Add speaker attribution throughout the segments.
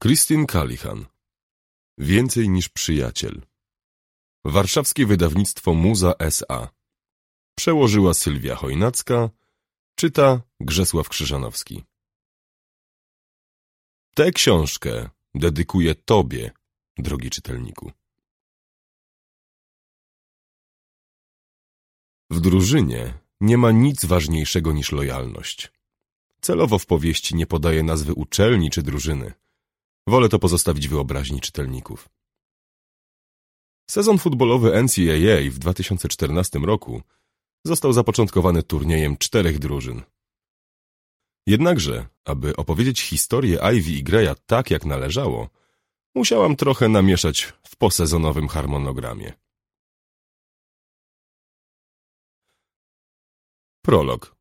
Speaker 1: Christine Callahan. Więcej niż przyjaciel. Warszawskie wydawnictwo Muza S.A. Przełożyła Sylwia Chojnacka, czyta Grzesław Krzyżanowski. Tę książkę dedykuję Tobie, drogi czytelniku. W drużynie nie ma nic ważniejszego niż lojalność. Celowo w powieści nie podaję nazwy uczelni czy drużyny. Wolę to pozostawić wyobraźni czytelników. Sezon futbolowy NCAA w 2014 roku został zapoczątkowany turniejem 4 drużyn. Jednakże, aby opowiedzieć historię Ivy i Greya tak jak należało, musiałam trochę namieszać w posezonowym harmonogramie. Prolog.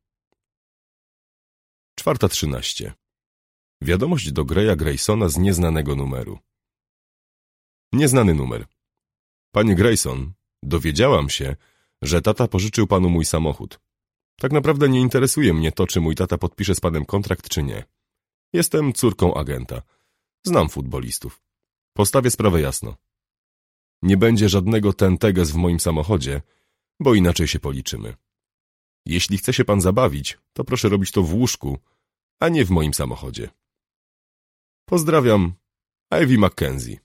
Speaker 1: 4:13. Wiadomość do Greya Graysona z nieznanego numeru. Nieznany numer. Panie Grayson, dowiedziałam się, że tata pożyczył panu mój samochód. Tak naprawdę nie interesuje mnie to, czy mój tata podpisze z panem kontrakt, czy nie. Jestem córką agenta. Znam futbolistów. Postawię sprawę jasno. Nie będzie żadnego tenteges w moim samochodzie, bo inaczej się policzymy. Jeśli chce się pan zabawić, to proszę robić to w łóżku, a nie w moim samochodzie. Pozdrawiam, Ivy Mackenzie.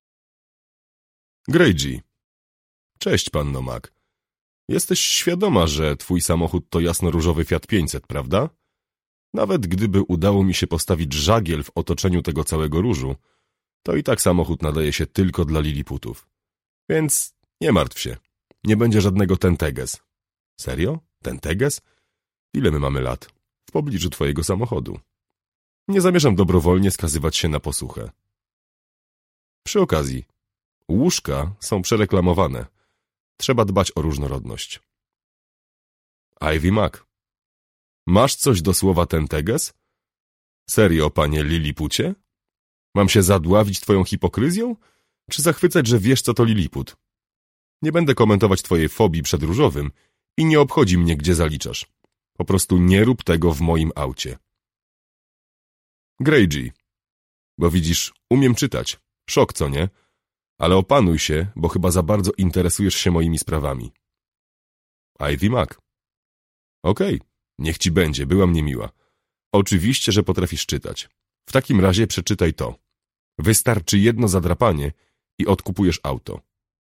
Speaker 1: Grey G. Cześć, panno Mac. Jesteś świadoma, że twój samochód to jasno-różowy Fiat 500, prawda? Nawet gdyby udało mi się postawić żagiel w otoczeniu tego całego różu, to i tak samochód nadaje się tylko dla liliputów. Więc nie martw się, nie będzie żadnego tenteges. Serio? Tenteges? Ile my mamy lat? W pobliżu twojego samochodu. Nie zamierzam dobrowolnie skazywać się na posłuchę. Przy okazji, łóżka są przereklamowane. Trzeba dbać o różnorodność. Ivy Mac. Masz coś do słowa tenteges? Serio, panie lilipucie? Mam się zadławić twoją hipokryzją? Czy zachwycać, że wiesz, co to liliput? Nie będę komentować twojej fobii przed różowym i nie obchodzi mnie, gdzie zaliczasz. Po prostu nie rób tego w moim aucie. Grey G. Bo widzisz, umiem czytać. Szok, co nie? Ale opanuj się, bo chyba za bardzo interesujesz się moimi sprawami. Ivy Mac. Okej, niech ci będzie, byłam niemiła. Oczywiście, że potrafisz czytać. W takim razie przeczytaj to. Wystarczy jedno zadrapanie i odkupujesz auto.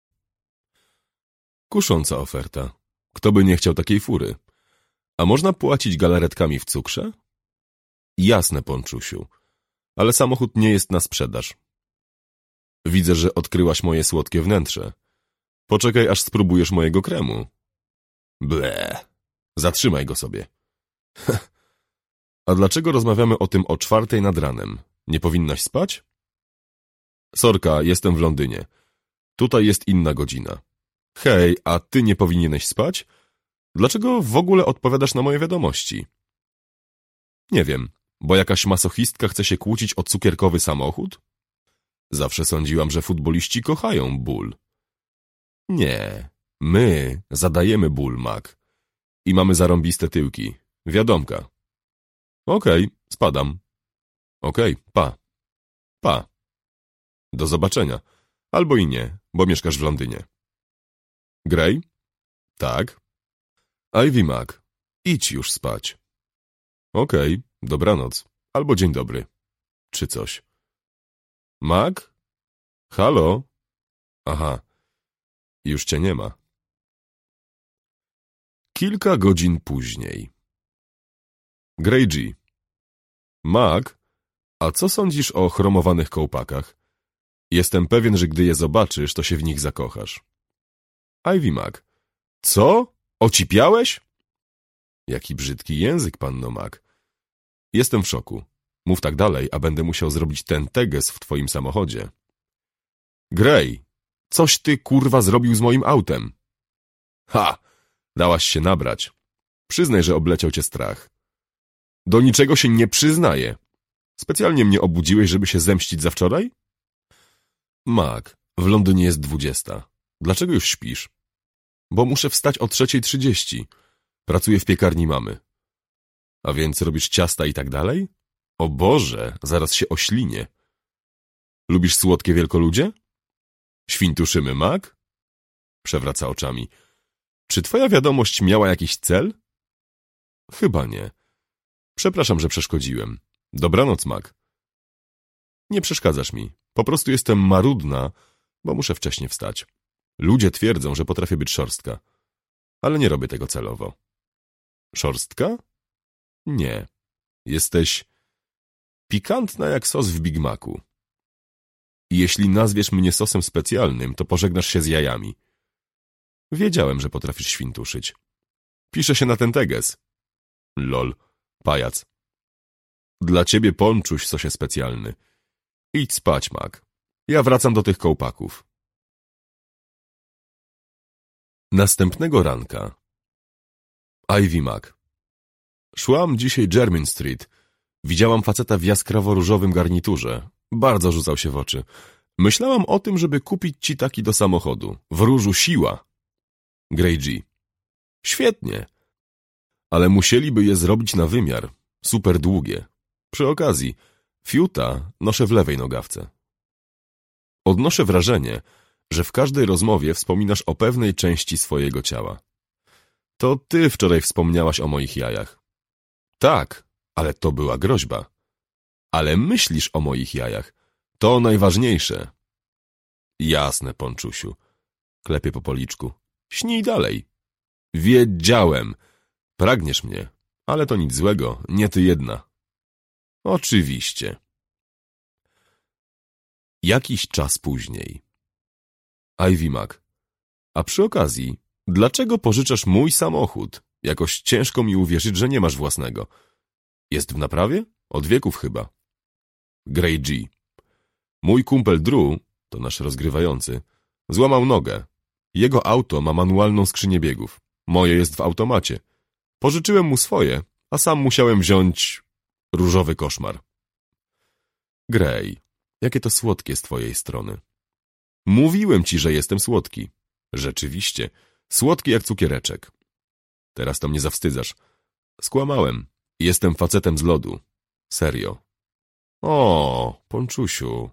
Speaker 1: Kusząca oferta. Kto by nie chciał takiej fury? A można płacić galaretkami w cukrze? Jasne, Ponczusiu. Ale samochód nie jest na sprzedaż. Widzę, że odkryłaś moje słodkie wnętrze. Poczekaj, aż spróbujesz mojego kremu. Ble. Zatrzymaj go sobie. A dlaczego rozmawiamy o tym o 4:00 nad ranem? Nie powinnaś spać? Sorka, jestem w Londynie. Tutaj jest inna godzina. Hej, a ty nie powinieneś spać? Dlaczego w ogóle odpowiadasz na moje wiadomości? Nie wiem, bo jakaś masochistka chce się kłócić o cukierkowy samochód? Zawsze sądziłam, że futboliści kochają ból. Nie, my zadajemy ból, Mac. I mamy zarąbiste tyłki. Wiadomka. Okej, spadam. Okej, pa. Pa. Do zobaczenia. Albo i nie, bo mieszkasz w Londynie. Grey? Tak. Ivy Mac, idź już spać. Okej, dobranoc. Albo dzień dobry. Czy coś. Mac? Halo? Aha, już cię nie ma. Kilka godzin później. Grey G. Mac, a co sądzisz o chromowanych kołpakach? Jestem pewien, że gdy je zobaczysz, to się w nich zakochasz. Ivy Mac. Co? Ocipiałeś? Jaki brzydki język, panno Mac. Jestem w szoku. Mów tak dalej, a będę musiał zrobić tenteges w twoim samochodzie. Grey, coś ty, kurwa, zrobił z moim autem. Ha! Dałaś się nabrać. Przyznaj, że obleciał cię strach. Do niczego się nie przyznaję. Specjalnie mnie obudziłeś, żeby się zemścić za wczoraj? Mac, w Londynie jest 20. Dlaczego już śpisz? Bo muszę wstać o 3:30. Pracuję w piekarni mamy. A więc robisz ciasta i tak dalej? O Boże, zaraz się oślinię. Lubisz słodkie wielkoludzie? Świntuszymy mak? Przewraca oczami. Czy twoja wiadomość miała jakiś cel? Chyba nie. Przepraszam, że przeszkodziłem. Dobranoc, mak. Nie przeszkadzasz mi. Po prostu jestem marudna, bo muszę wcześnie wstać. Ludzie twierdzą, że potrafię być szorstka. Ale nie robię tego celowo. Szorstka? Nie. Jesteś pikantna jak sos w Big Macu. I jeśli nazwiesz mnie sosem specjalnym, to pożegnasz się z jajami. Wiedziałem, że potrafisz świntuszyć. Pisze się na ten teges. Lol, pajac. Dla ciebie ponczuś, sosie specjalny. Idź spać, mak. Ja wracam do tych kołpaków. Następnego ranka. Ivy Mac. Szłam dzisiaj Jermyn Street. Widziałam faceta w jaskrawo-różowym garniturze. Bardzo rzucał się w oczy. Myślałam o tym, żeby kupić ci taki do samochodu. W różu siła. Grey G. Świetnie. Ale musieliby je zrobić na wymiar. Super długie. Przy okazji, fiuta noszę w lewej nogawce. Odnoszę wrażenie, że w każdej rozmowie wspominasz o pewnej części swojego ciała. To ty wczoraj wspomniałaś o moich jajach. Tak, ale to była groźba. Ale myślisz o moich jajach. To najważniejsze. Jasne, ponczusiu. Klepie po policzku. Śnij dalej. Wiedziałem. Pragniesz mnie, ale to nic złego, nie ty jedna. Oczywiście. Jakiś czas później. Ivy Mac. A przy okazji, dlaczego pożyczasz mój samochód? Jakoś ciężko mi uwierzyć, że nie masz własnego. Jest w naprawie? Od wieków chyba. Grey G. Mój kumpel Drew, to nasz rozgrywający, złamał nogę. Jego auto ma manualną skrzynię biegów. Moje jest w automacie. Pożyczyłem mu swoje, a sam musiałem wziąć różowy koszmar. Grey, jakie to słodkie z twojej strony. Mówiłem ci, że jestem słodki. Rzeczywiście, słodki jak cukiereczek. Teraz to mnie zawstydzasz. Skłamałem. Jestem facetem z lodu. Serio. O, ponczusiu.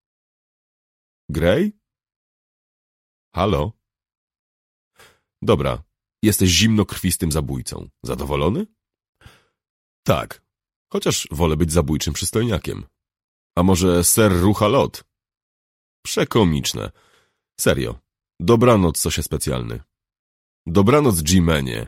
Speaker 1: Grey? Halo? Dobra, jesteś zimnokrwistym zabójcą. Zadowolony? Tak, chociaż wolę być zabójczym przystojniakiem. A może ser rucha lot? Przekomiczne. Serio. Dobranoc, sosie specjalny. Dobranoc, G-menie.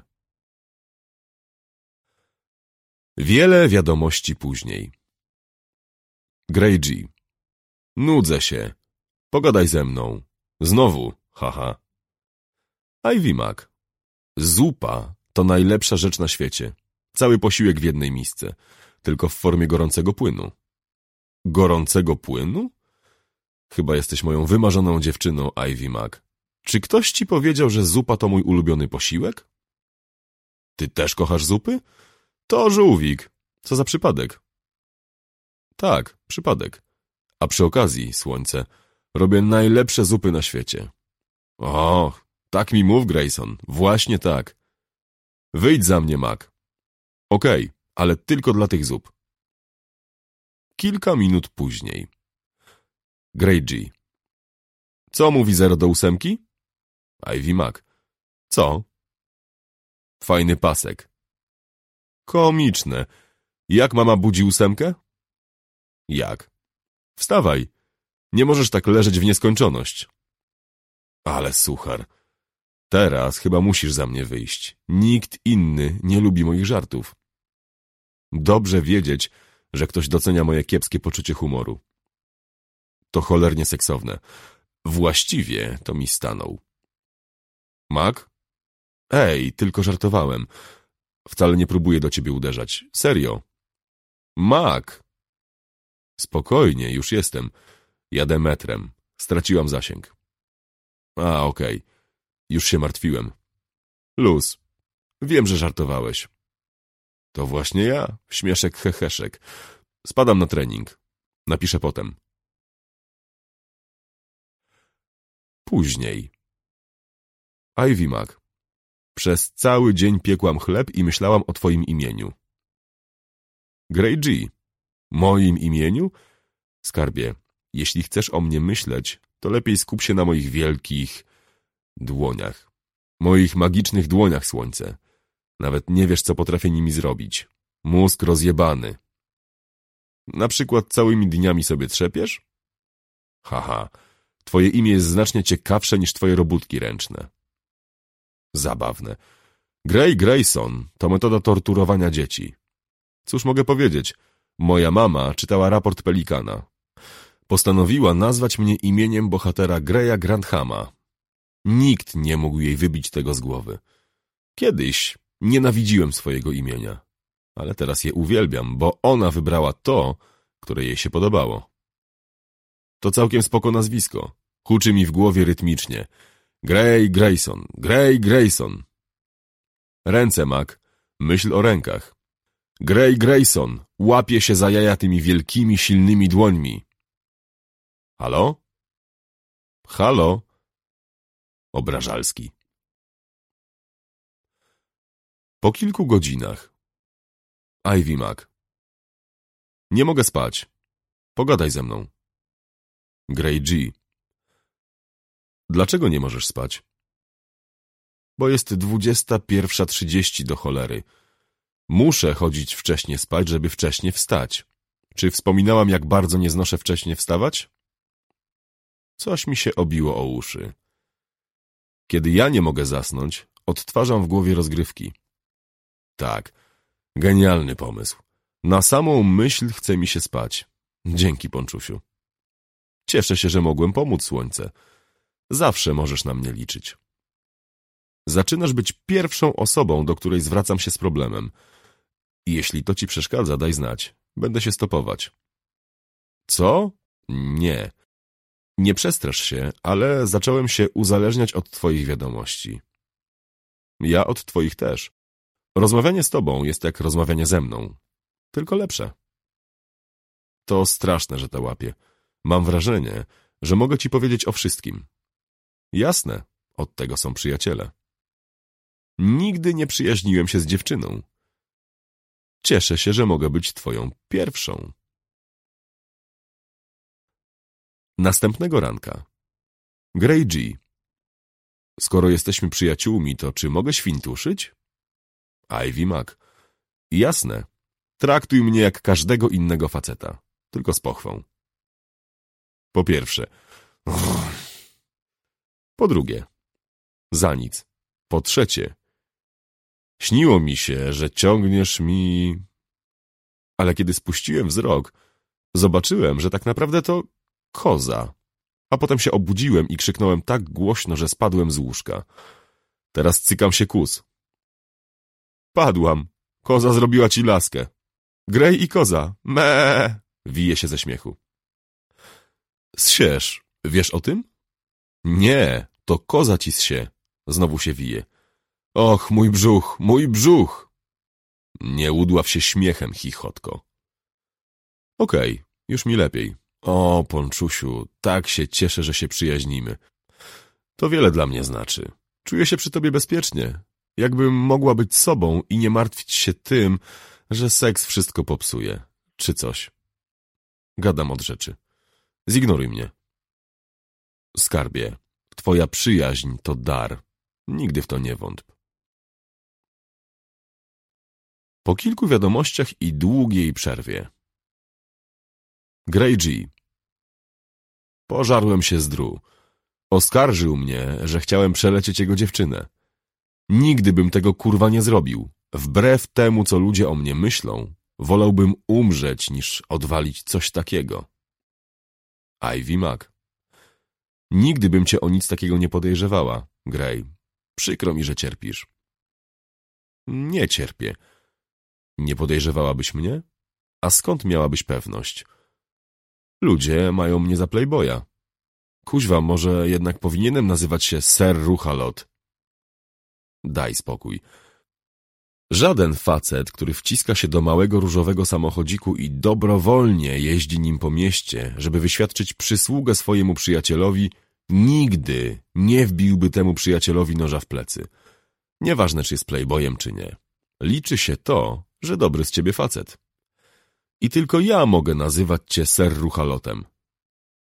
Speaker 1: Wiele wiadomości później. Grey G. Nudzę się. Pogadaj ze mną. Znowu, haha. Ivy Mac. Zupa to najlepsza rzecz na świecie. Cały posiłek w jednej misce, tylko w formie gorącego płynu. Gorącego płynu? Chyba jesteś moją wymarzoną dziewczyną, Ivy Mac. Czy ktoś ci powiedział, że zupa to mój ulubiony posiłek? Ty też kochasz zupy? To żółwik. Co za przypadek? Tak, przypadek. A przy okazji, słońce, robię najlepsze zupy na świecie. O, tak mi mów, Grayson. Właśnie tak. Wyjdź za mnie, Mac. Okej, ale tylko dla tych zup. Kilka minut później. Grey G. Co mówi 0 do 8? Ivy Mac. Co? Fajny pasek. Komiczne. Jak mama budzi 8? Jak? Wstawaj. Nie możesz tak leżeć w nieskończoność. Ale suchar. Teraz chyba musisz za mnie wyjść. Nikt inny nie lubi moich żartów. Dobrze wiedzieć, że ktoś docenia moje kiepskie poczucie humoru. To cholernie seksowne. Właściwie to mi stanął. Mac? Ej, tylko żartowałem. Wcale nie próbuję do ciebie uderzać. Serio. Mac! Spokojnie, już jestem. Jadę metrem. Straciłam zasięg. A, okej. Już się martwiłem. Luz. Wiem, że żartowałeś. To właśnie ja. Śmieszek heheszek. Spadam na trening. Napiszę potem. Później. Ivy Mac. Przez cały dzień piekłam chleb i myślałam o twoim imieniu. Grey G. Moim imieniu? Skarbie, Jeśli chcesz o mnie myśleć, to lepiej skup się na moich wielkich dłoniach. Moich magicznych dłoniach, słońce. Nawet nie wiesz, co potrafię nimi zrobić. Mózg rozjebany. Na przykład całymi dniami sobie trzepiesz? Haha, twoje imię jest znacznie ciekawsze niż twoje robótki ręczne. Zabawne. Gray Grayson to metoda torturowania dzieci. Cóż mogę powiedzieć? Moja mama czytała raport Pelikana. Postanowiła nazwać mnie imieniem bohatera Graya Granthama. Nikt nie mógł jej wybić tego z głowy. Kiedyś nienawidziłem swojego imienia, ale teraz je uwielbiam, bo ona wybrała to, które jej się podobało. To całkiem spoko nazwisko. Huczy mi w głowie rytmicznie. Gray Grayson, Gray Grayson. Ręce, Mac. Myśl o rękach. Gray Grayson łapie się za jaja tymi wielkimi, silnymi dłońmi. Halo? Halo? Obrażalski. Po kilku godzinach. Ivy Mac. Nie mogę spać. Pogadaj ze mną. Gray G. Dlaczego nie możesz spać? Bo jest 21:30 do cholery. Muszę chodzić wcześnie spać, żeby wcześnie wstać. Czy wspominałam, jak bardzo nie znoszę wcześnie wstawać? Coś mi się obiło o uszy. Kiedy ja nie mogę zasnąć, odtwarzam w głowie rozgrywki. Tak, genialny pomysł. Na samą myśl chce mi się spać. Dzięki, Ponczusiu. Cieszę się, że mogłem pomóc, słońce. Zawsze możesz na mnie liczyć. Zaczynasz być pierwszą osobą, do której zwracam się z problemem. Jeśli to ci przeszkadza, daj znać. Będę się stopować. Co? Nie. Nie przestrasz się, ale zacząłem się uzależniać od twoich wiadomości. Ja od twoich też. Rozmawianie z tobą jest jak rozmawianie ze mną. Tylko lepsze. To straszne, że to łapię. Mam wrażenie, że mogę ci powiedzieć o wszystkim. Jasne, od tego są przyjaciele. Nigdy nie przyjaźniłem się z dziewczyną. Cieszę się, że mogę być twoją pierwszą. Następnego ranka. Gray G. Skoro jesteśmy przyjaciółmi, to czy mogę świntuszyć? Ivy Mac. Jasne. Traktuj mnie jak każdego innego faceta. Tylko z pochwą. Po pierwsze. Po drugie. Za nic. Po trzecie. Śniło mi się, że ciągniesz mi... Ale kiedy spuściłem wzrok, zobaczyłem, że tak naprawdę to koza. A potem się obudziłem i krzyknąłem tak głośno, że spadłem z łóżka. Teraz cykam się kus. Padłam. Koza zrobiła ci laskę. Gray i koza. Meee! Wije się ze śmiechu. Zsiesz. Wiesz o tym? Nie, to koza ci zsie. Znowu się wije. Och, mój brzuch, mój brzuch! Nie udław się śmiechem, chichotko. Okej, już mi lepiej. O, Ponczusiu, tak się cieszę, że się przyjaźnimy. To wiele dla mnie znaczy. Czuję się przy tobie bezpiecznie. Jakbym mogła być sobą i nie martwić się tym, że seks wszystko popsuje. Czy coś. Gadam od rzeczy. Zignoruj mnie. Skarbie, twoja przyjaźń to dar. Nigdy w to nie wątp. Po kilku wiadomościach i długiej przerwie. Gray G. Pożarłem się z Drew. Oskarżył mnie, że chciałem przelecieć jego dziewczynę. Nigdy bym tego kurwa nie zrobił. Wbrew temu, co ludzie o mnie myślą, wolałbym umrzeć, niż odwalić coś takiego. Ivy Mac. Nigdy bym cię o nic takiego nie podejrzewała, Gray. Przykro mi, że cierpisz. Nie cierpię. Nie podejrzewałabyś mnie? A skąd miałabyś pewność? Ludzie mają mnie za playboya. Kuźwa, może jednak powinienem nazywać się Sir Ruchalot. Daj spokój. Żaden facet, który wciska się do małego różowego samochodziku i dobrowolnie jeździ nim po mieście, żeby wyświadczyć przysługę swojemu przyjacielowi, nigdy nie wbiłby temu przyjacielowi noża w plecy. Nieważne, czy jest playboyem, czy nie. Liczy się to, że dobry z ciebie facet. I tylko ja mogę nazywać cię Sir Ruchalotem.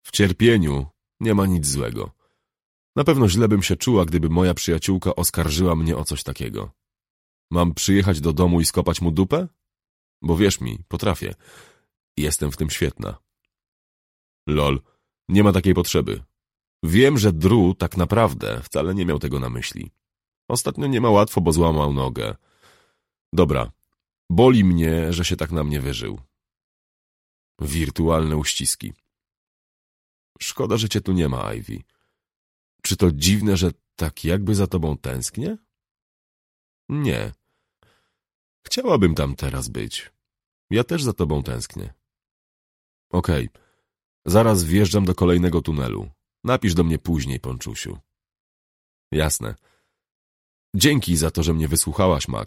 Speaker 1: W cierpieniu nie ma nic złego. Na pewno źle bym się czuła, gdyby moja przyjaciółka oskarżyła mnie o coś takiego. Mam przyjechać do domu i skopać mu dupę? Bo wierz mi, potrafię. Jestem w tym świetna. Lol, nie ma takiej potrzeby. Wiem, że Drew tak naprawdę wcale nie miał tego na myśli. Ostatnio nie ma łatwo, bo złamał nogę. Dobra, boli mnie, że się tak na mnie wyżył. Wirtualne uściski. Szkoda, że cię tu nie ma, Ivy. Czy to dziwne, że tak jakby za tobą tęsknię? Nie. Chciałabym tam teraz być. Ja też za tobą tęsknię. Okej. Zaraz wjeżdżam do kolejnego tunelu. Napisz do mnie później, Ponczusiu. Jasne. Dzięki za to, że mnie wysłuchałaś, Mac.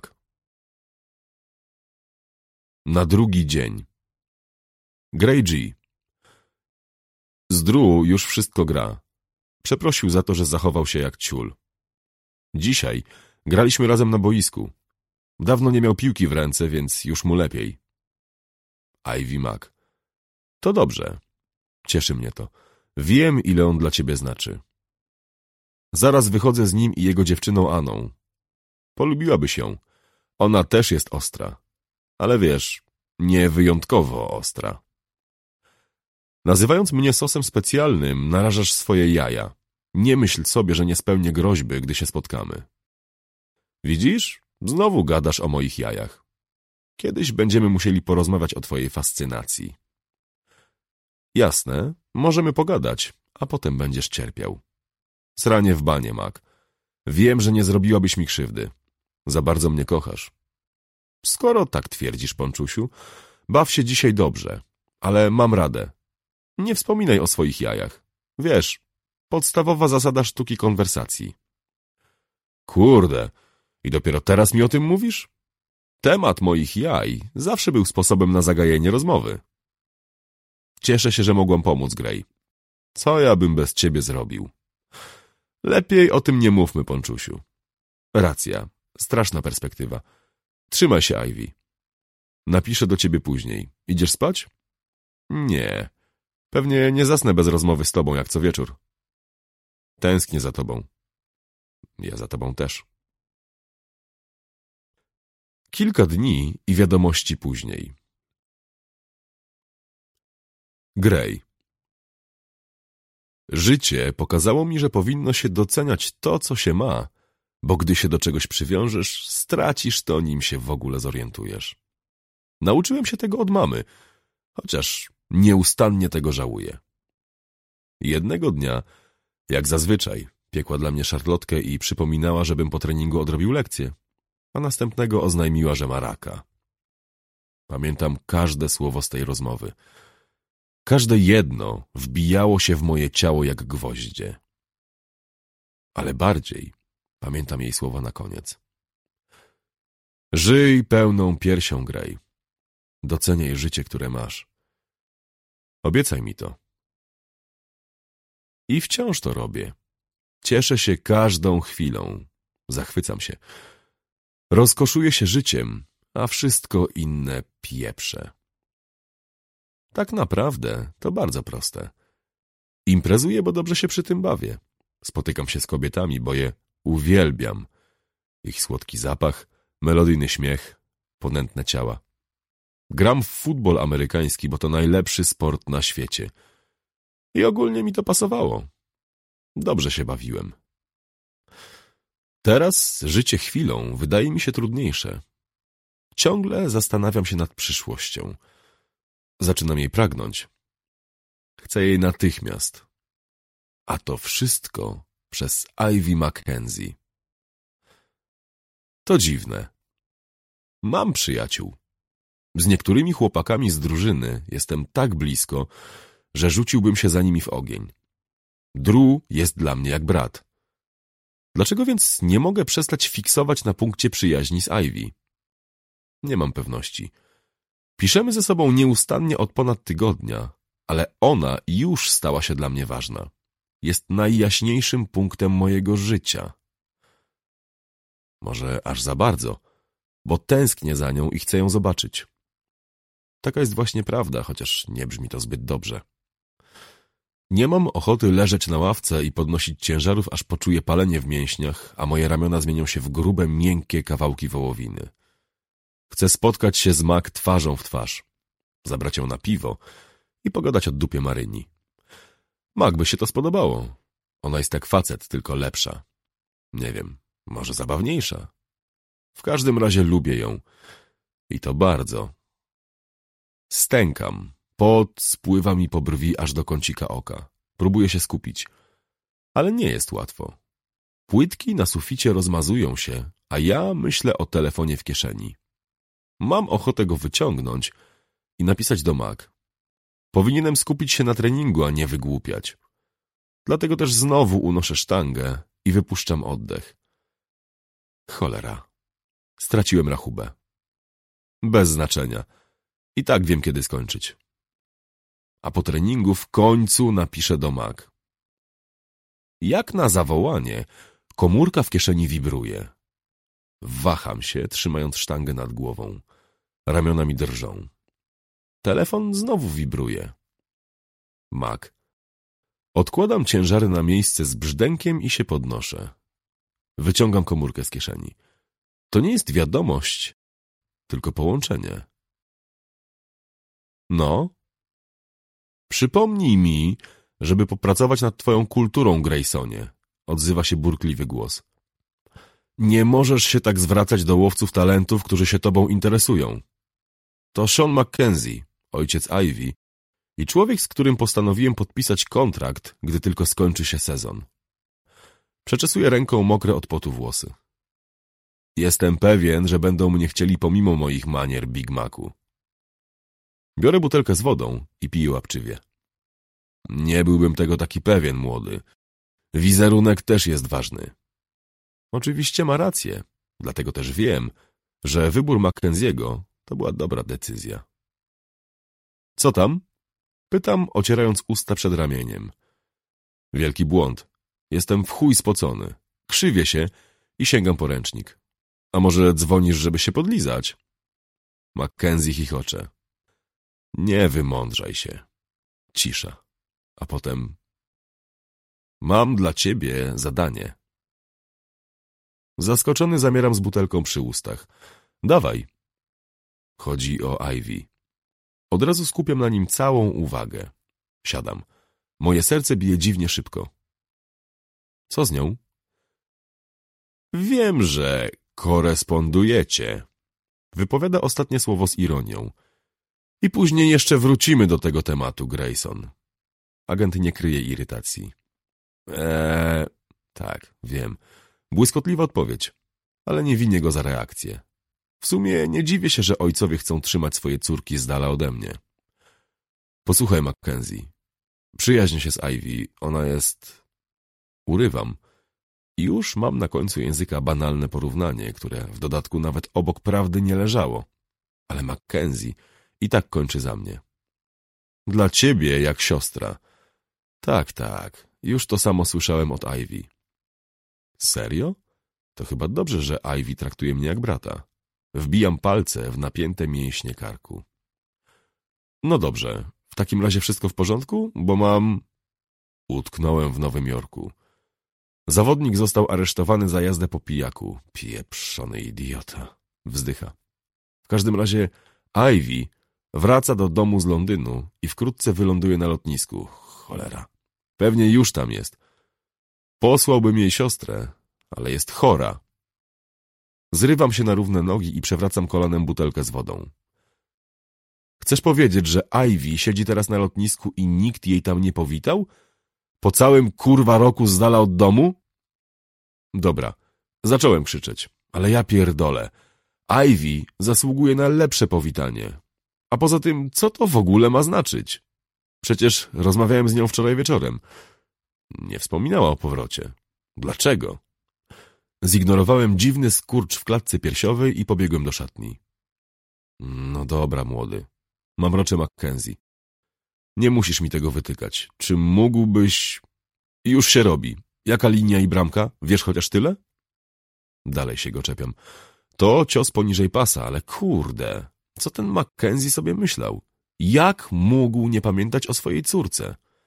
Speaker 1: Na drugi dzień. Grey G. Z Drew już wszystko gra. Przeprosił za to, że zachował się jak ciul. Dzisiaj graliśmy razem na boisku. Dawno nie miał piłki w ręce, więc już mu lepiej. Ivy Mac. To dobrze. Cieszy mnie to. Wiem, ile on dla ciebie znaczy. Zaraz wychodzę z nim i jego dziewczyną Anną. Polubiłabyś ją. Ona też jest ostra. Ale wiesz, nie wyjątkowo ostra. Nazywając mnie sosem specjalnym, narażasz swoje jaja. Nie myśl sobie, że nie spełnię groźby, gdy się spotkamy. Widzisz? Znowu gadasz o moich jajach. Kiedyś będziemy musieli porozmawiać o twojej fascynacji. Jasne, możemy pogadać, a potem będziesz cierpiał. Sranie w banie, Mac. Wiem, że nie zrobiłabyś mi krzywdy. Za bardzo mnie kochasz. Skoro tak twierdzisz, Ponczusiu, baw się dzisiaj dobrze, ale mam radę. Nie wspominaj o swoich jajach. Wiesz, podstawowa zasada sztuki konwersacji. Kurde, i dopiero teraz mi o tym mówisz? Temat moich jaj zawsze był sposobem na zagajenie rozmowy. Cieszę się, że mogłam pomóc, Grey. Co ja bym bez ciebie zrobił? Lepiej o tym nie mówmy, Ponczusiu. Racja, straszna perspektywa. Trzymaj się, Ivy. Napiszę do ciebie później. Idziesz spać? Nie. Pewnie nie zasnę bez rozmowy z tobą jak co wieczór. Tęsknię za tobą. Ja za tobą też. Kilka dni i wiadomości później. Grey. Życie pokazało mi, że powinno się doceniać to, co się ma, bo gdy się do czegoś przywiążesz, stracisz to, nim się w ogóle zorientujesz. Nauczyłem się tego od mamy, chociaż nieustannie tego żałuję. Jednego dnia, jak zazwyczaj, piekła dla mnie szarlotkę i przypominała, żebym po treningu odrobił lekcję, a następnego oznajmiła, że ma raka. Pamiętam każde słowo z tej rozmowy. Każde jedno wbijało się w moje ciało jak gwoździe. Ale bardziej pamiętam jej słowa na koniec. Żyj pełną piersią, Grey. Doceniaj życie, które masz. Obiecaj mi to. I wciąż to robię. Cieszę się każdą chwilą. Zachwycam się. Rozkoszuję się życiem, a wszystko inne pieprzę. Tak naprawdę to bardzo proste. Imprezuję, bo dobrze się przy tym bawię. Spotykam się z kobietami, bo je uwielbiam. Ich słodki zapach, melodyjny śmiech, ponętne ciała. Gram w futbol amerykański, bo to najlepszy sport na świecie. I ogólnie mi to pasowało. Dobrze się bawiłem. Teraz życie chwilą wydaje mi się trudniejsze. Ciągle zastanawiam się nad przyszłością. Zaczynam jej pragnąć. Chcę jej natychmiast. A to wszystko przez Ivy Mackenzie. To dziwne. Mam przyjaciół. Z niektórymi chłopakami z drużyny jestem tak blisko, że rzuciłbym się za nimi w ogień. Drew jest dla mnie jak brat. Dlaczego więc nie mogę przestać fiksować na punkcie przyjaźni z Ivy? Nie mam pewności. Piszemy ze sobą nieustannie od ponad tygodnia, ale ona już stała się dla mnie ważna. Jest najjaśniejszym punktem mojego życia. Może aż za bardzo, bo tęsknię za nią i chcę ją zobaczyć. Taka jest właśnie prawda, chociaż nie brzmi to zbyt dobrze. Nie mam ochoty leżeć na ławce i podnosić ciężarów, aż poczuję palenie w mięśniach, a moje ramiona zmienią się w grube, miękkie kawałki wołowiny. Chcę spotkać się z Mac twarzą w twarz, zabrać ją na piwo i pogadać o dupie Maryni. Mac by się to spodobało. Ona jest jak facet, tylko lepsza. Nie wiem, może zabawniejsza. W każdym razie lubię ją. I to bardzo. Stękam. Pot spływa mi po brwi aż do kącika oka. Próbuję się skupić. Ale nie jest łatwo. Płytki na suficie rozmazują się, a ja myślę o telefonie w kieszeni. Mam ochotę go wyciągnąć i napisać do Mac. Powinienem skupić się na treningu, a nie wygłupiać. Dlatego też znowu unoszę sztangę i wypuszczam oddech. Cholera. Straciłem rachubę. Bez znaczenia. I tak wiem, kiedy skończyć. A po treningu w końcu napiszę do Mac. Jak na zawołanie, komórka w kieszeni wibruje. Waham się, trzymając sztangę nad głową. Ramiona mi drżą. Telefon znowu wibruje. Mac. Odkładam ciężary na miejsce z brzdękiem i się podnoszę. Wyciągam komórkę z kieszeni. To nie jest wiadomość, tylko połączenie. No? Przypomnij mi, żeby popracować nad twoją kulturą, Graysonie. Odzywa się burkliwy głos. Nie możesz się tak zwracać do łowców talentów, którzy się tobą interesują. To Sean Mackenzie, ojciec Ivy, i człowiek, z którym postanowiłem podpisać kontrakt, gdy tylko skończy się sezon. Przeczesuję ręką mokre od potu włosy. Jestem pewien, że będą mnie chcieli pomimo moich manier, Big Macu. Biorę butelkę z wodą i piję łapczywie. Nie byłbym tego taki pewien, młody. Wizerunek też jest ważny. Oczywiście ma rację, dlatego też wiem, że wybór Mackenziego to była dobra decyzja. Co tam? Pytam, ocierając usta przed ramieniem. Wielki błąd. Jestem w chuj spocony. Krzywię się i sięgam po ręcznik. A może dzwonisz, żeby się podlizać? Mackenzie chichocze. Nie wymądrzaj się. Cisza. A potem... Mam dla ciebie zadanie. Zaskoczony zamieram z butelką przy ustach. Dawaj. Chodzi o Ivy. Od razu skupiam na nim całą uwagę. Siadam. Moje serce bije dziwnie szybko. Co z nią? Wiem, że korespondujecie. Wypowiada ostatnie słowo z ironią. I później jeszcze wrócimy do tego tematu, Grayson. Agent nie kryje irytacji. Tak, wiem. Błyskotliwa odpowiedź. Ale nie winię go za reakcję. W sumie nie dziwię się, że ojcowie chcą trzymać swoje córki z dala ode mnie. Posłuchaj, Mackenzie. Przyjaźnię się z Ivy. Ona jest... Urywam. I już mam na końcu języka banalne porównanie, które w dodatku nawet obok prawdy nie leżało. Ale Mackenzie i tak kończy za mnie. Dla ciebie jak siostra. Tak. Już to samo słyszałem od Ivy. Serio? To chyba dobrze, że Ivy traktuje mnie jak brata. Wbijam palce w napięte mięśnie karku. No dobrze, w takim razie wszystko w porządku? Bo mam... Utknąłem w Nowym Jorku. Zawodnik został aresztowany za jazdę po pijaku. Pieprzony idiota. Wzdycha. W każdym razie Ivy wraca do domu z Londynu i wkrótce wyląduje na lotnisku. Cholera. Pewnie już tam jest. Posłałbym jej siostrę, ale jest chora. Zrywam się na równe nogi i przewracam kolanem butelkę z wodą. Chcesz powiedzieć, że Ivy siedzi teraz na lotnisku i nikt jej tam nie powitał? Po całym kurwa roku z dala od domu? Dobra, zacząłem krzyczeć, ale ja pierdolę. Ivy zasługuje na lepsze powitanie. A poza tym, co to w ogóle ma znaczyć? Przecież rozmawiałem z nią wczoraj wieczorem. Nie wspominała o powrocie. Dlaczego? Zignorowałem dziwny skurcz w klatce piersiowej i pobiegłem do szatni. No dobra, młody. Mamrocze Mackenzie. Nie musisz mi tego wytykać. Czy mógłbyś... Już się robi. Jaka linia i bramka? Wiesz chociaż tyle? Dalej się go czepiam. To cios poniżej pasa, ale kurde. Co ten Mackenzie sobie myślał? Jak mógł nie pamiętać o swojej córce?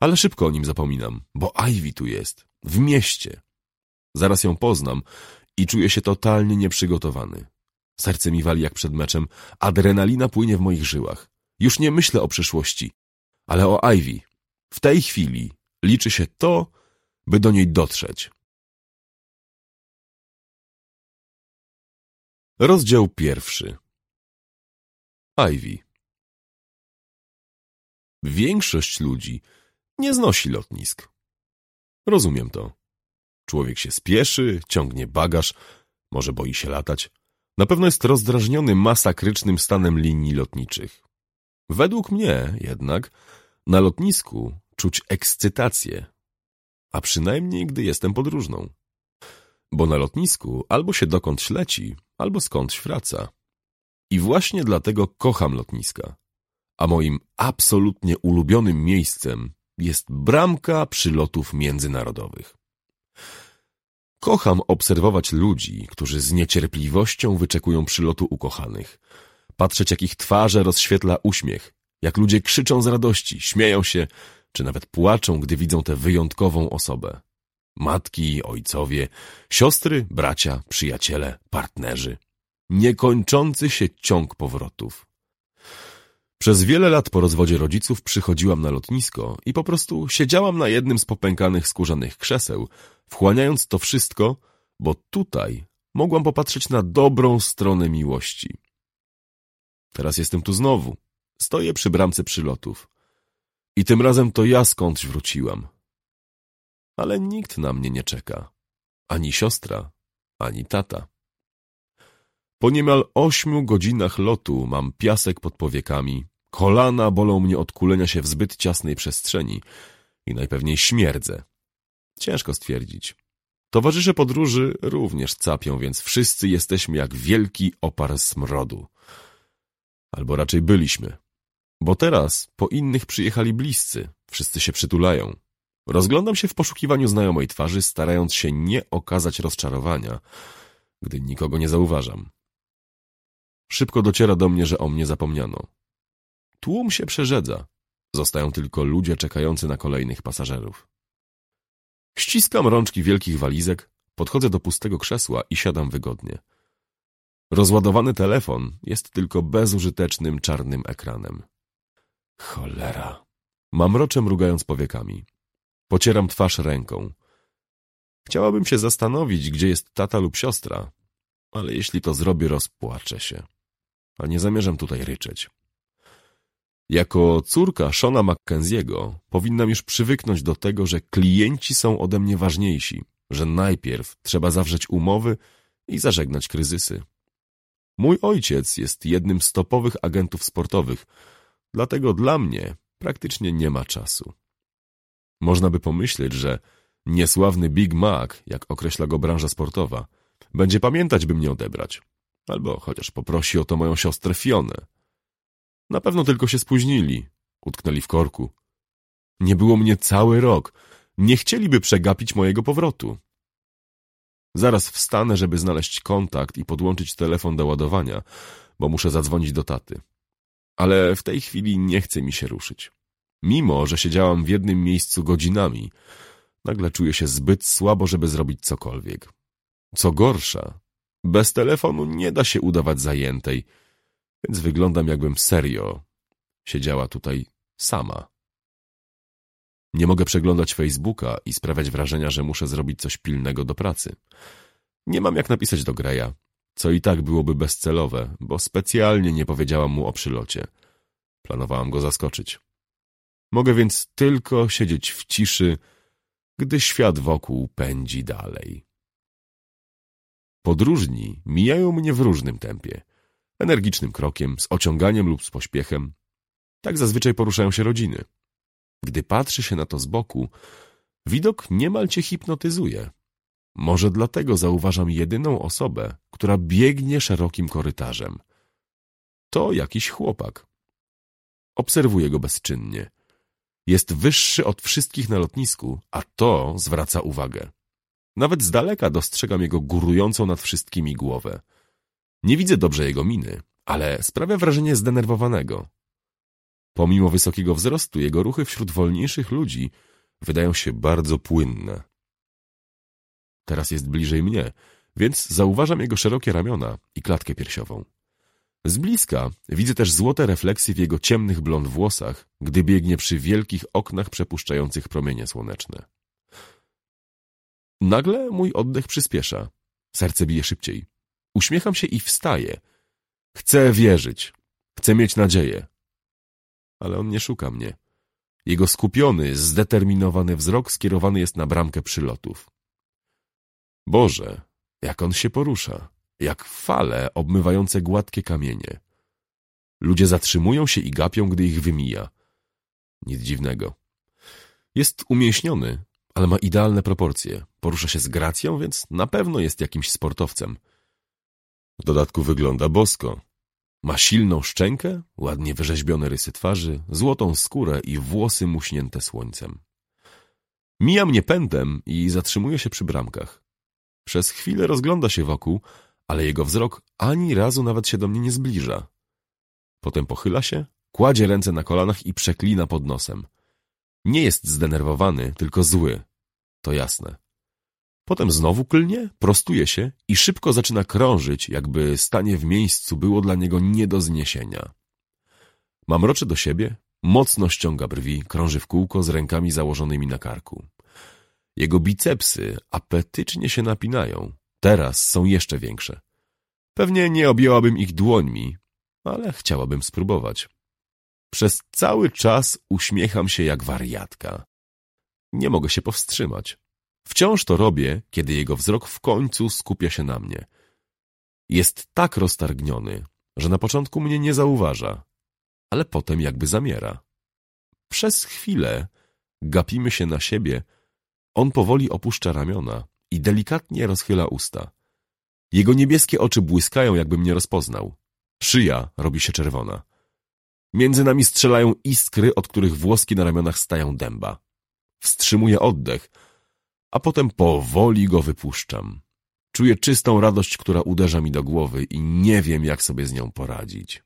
Speaker 1: Ale szybko o nim zapominam, bo Ivy tu jest, w mieście. Zaraz ją poznam i czuję się totalnie nieprzygotowany. Serce mi wali jak przed meczem, adrenalina płynie w moich żyłach. Już nie myślę o przyszłości, ale o Ivy. W tej chwili liczy się to, by do niej dotrzeć. Rozdział 1. Ivy. Większość ludzi nie znosi lotnisk. Rozumiem to. Człowiek się spieszy, ciągnie bagaż, może boi się latać. Na pewno jest rozdrażniony masakrycznym stanem linii lotniczych. Według mnie jednak na lotnisku czuć ekscytację, a przynajmniej gdy jestem podróżną. Bo na lotnisku albo się dokądś leci, albo skądś wraca. I właśnie dlatego kocham lotniska. A moim absolutnie ulubionym miejscem jest bramka przylotów międzynarodowych. Kocham obserwować ludzi, którzy z niecierpliwością wyczekują przylotu ukochanych. Patrzeć, jak ich twarze rozświetla uśmiech, jak ludzie krzyczą z radości, śmieją się, czy nawet płaczą, gdy widzą tę wyjątkową osobę. Matki, ojcowie, siostry, bracia, przyjaciele, partnerzy. Niekończący się ciąg powrotów. Przez wiele lat po rozwodzie rodziców przychodziłam na lotnisko i po prostu siedziałam na jednym z popękanych skórzanych krzeseł, wchłaniając to wszystko, bo tutaj mogłam popatrzeć na dobrą stronę miłości. Teraz jestem tu znowu. Stoję przy bramce przylotów. I tym razem to ja skądś wróciłam. Ale nikt na mnie nie czeka. Ani siostra, ani tata. Po niemal 8 godzinach lotu mam piasek pod powiekami, kolana bolą mnie od kulenia się w zbyt ciasnej przestrzeni i najpewniej śmierdzę. Ciężko stwierdzić. Towarzysze podróży również capią, więc wszyscy jesteśmy jak wielki opar smrodu. Albo raczej byliśmy. Bo teraz po innych przyjechali bliscy, wszyscy się przytulają. Rozglądam się w poszukiwaniu znajomej twarzy, starając się nie okazać rozczarowania, gdy nikogo nie zauważam. Szybko dociera do mnie, że o mnie zapomniano. Tłum się przerzedza. Zostają tylko ludzie czekający na kolejnych pasażerów. Ściskam rączki wielkich walizek, podchodzę do pustego krzesła i siadam wygodnie. Rozładowany telefon jest tylko bezużytecznym czarnym ekranem. Cholera. Mamroczę, mrugając powiekami. Pocieram twarz ręką. Chciałabym się zastanowić, gdzie jest tata lub siostra, ale jeśli to zrobię, rozpłaczę się. A nie zamierzam tutaj ryczeć. Jako córka Shona McKenzie'ego powinnam już przywyknąć do tego, że klienci są ode mnie ważniejsi, że najpierw trzeba zawrzeć umowy i zażegnać kryzysy. Mój ojciec jest jednym z topowych agentów sportowych, dlatego dla mnie praktycznie nie ma czasu. Można by pomyśleć, że niesławny Big Mac, jak określa go branża sportowa, będzie pamiętać, by mnie odebrać. Albo chociaż poprosi o to moją siostrę Fionę. Na pewno tylko się spóźnili, utknęli w korku. Nie było mnie cały rok, nie chcieliby przegapić mojego powrotu. Zaraz wstanę, żeby znaleźć kontakt i podłączyć telefon do ładowania, bo muszę zadzwonić do taty. Ale w tej chwili nie chce mi się ruszyć. Mimo że siedziałam w jednym miejscu godzinami, nagle czuję się zbyt słabo, żeby zrobić cokolwiek. Co gorsza, bez telefonu nie da się udawać zajętej, więc wyglądam, jakbym serio siedziała tutaj sama. Nie mogę przeglądać Facebooka i sprawiać wrażenia, że muszę zrobić coś pilnego do pracy. Nie mam jak napisać do Greya, co i tak byłoby bezcelowe, bo specjalnie nie powiedziałam mu o przylocie. Planowałam go zaskoczyć. Mogę więc tylko siedzieć w ciszy, gdy świat wokół pędzi dalej. Podróżni mijają mnie w różnym tempie. Energicznym krokiem, z ociąganiem lub z pośpiechem. Tak zazwyczaj poruszają się rodziny. Gdy patrzy się na to z boku, widok niemal cię hipnotyzuje. Może dlatego zauważam jedyną osobę, która biegnie szerokim korytarzem. To jakiś chłopak. Obserwuję go bezczynnie. Jest wyższy od wszystkich na lotnisku, a to zwraca uwagę. Nawet z daleka dostrzegam jego górującą nad wszystkimi głowę. Nie widzę dobrze jego miny, ale sprawia wrażenie zdenerwowanego. Pomimo wysokiego wzrostu, jego ruchy wśród wolniejszych ludzi wydają się bardzo płynne. Teraz jest bliżej mnie, więc zauważam jego szerokie ramiona i klatkę piersiową. Z bliska widzę też złote refleksje w jego ciemnych blond włosach, gdy biegnie przy wielkich oknach przepuszczających promienie słoneczne. Nagle mój oddech przyspiesza. Serce bije szybciej. Uśmiecham się i wstaję. Chcę wierzyć. Chcę mieć nadzieję. Ale on nie szuka mnie. Jego skupiony, zdeterminowany wzrok skierowany jest na bramkę przylotów. Boże, jak on się porusza. Jak fale obmywające gładkie kamienie. Ludzie zatrzymują się i gapią, gdy ich wymija. Nic dziwnego. Jest umięśniony, ale ma idealne proporcje. Porusza się z gracją, więc na pewno jest jakimś sportowcem. W dodatku wygląda bosko. Ma silną szczękę, ładnie wyrzeźbione rysy twarzy, złotą skórę i włosy muśnięte słońcem. Mija mnie pędem i zatrzymuje się przy bramkach. Przez chwilę rozgląda się wokół, ale jego wzrok ani razu nawet się do mnie nie zbliża. Potem pochyla się, kładzie ręce na kolanach i przeklina pod nosem. Nie jest zdenerwowany, tylko zły. To jasne. Potem znowu klnie, prostuje się i szybko zaczyna krążyć, jakby stanie w miejscu było dla niego nie do zniesienia. Mamroczy do siebie, mocno ściąga brwi, krąży w kółko z rękami założonymi na karku. Jego bicepsy apetycznie się napinają. Teraz są jeszcze większe. Pewnie nie objęłabym ich dłońmi, ale chciałabym spróbować. Przez cały czas uśmiecham się jak wariatka. Nie mogę się powstrzymać. Wciąż to robię, kiedy jego wzrok w końcu skupia się na mnie. Jest tak roztargniony, że na początku mnie nie zauważa, ale potem jakby zamiera. Przez chwilę gapimy się na siebie, on powoli opuszcza ramiona i delikatnie rozchyla usta. Jego niebieskie oczy błyskają, jakby mnie rozpoznał. Szyja robi się czerwona. Między nami strzelają iskry, od których włoski na ramionach stają dęba. Wstrzymuję oddech, a potem powoli go wypuszczam. Czuję czystą radość, która uderza mi do głowy i nie wiem, jak sobie z nią poradzić.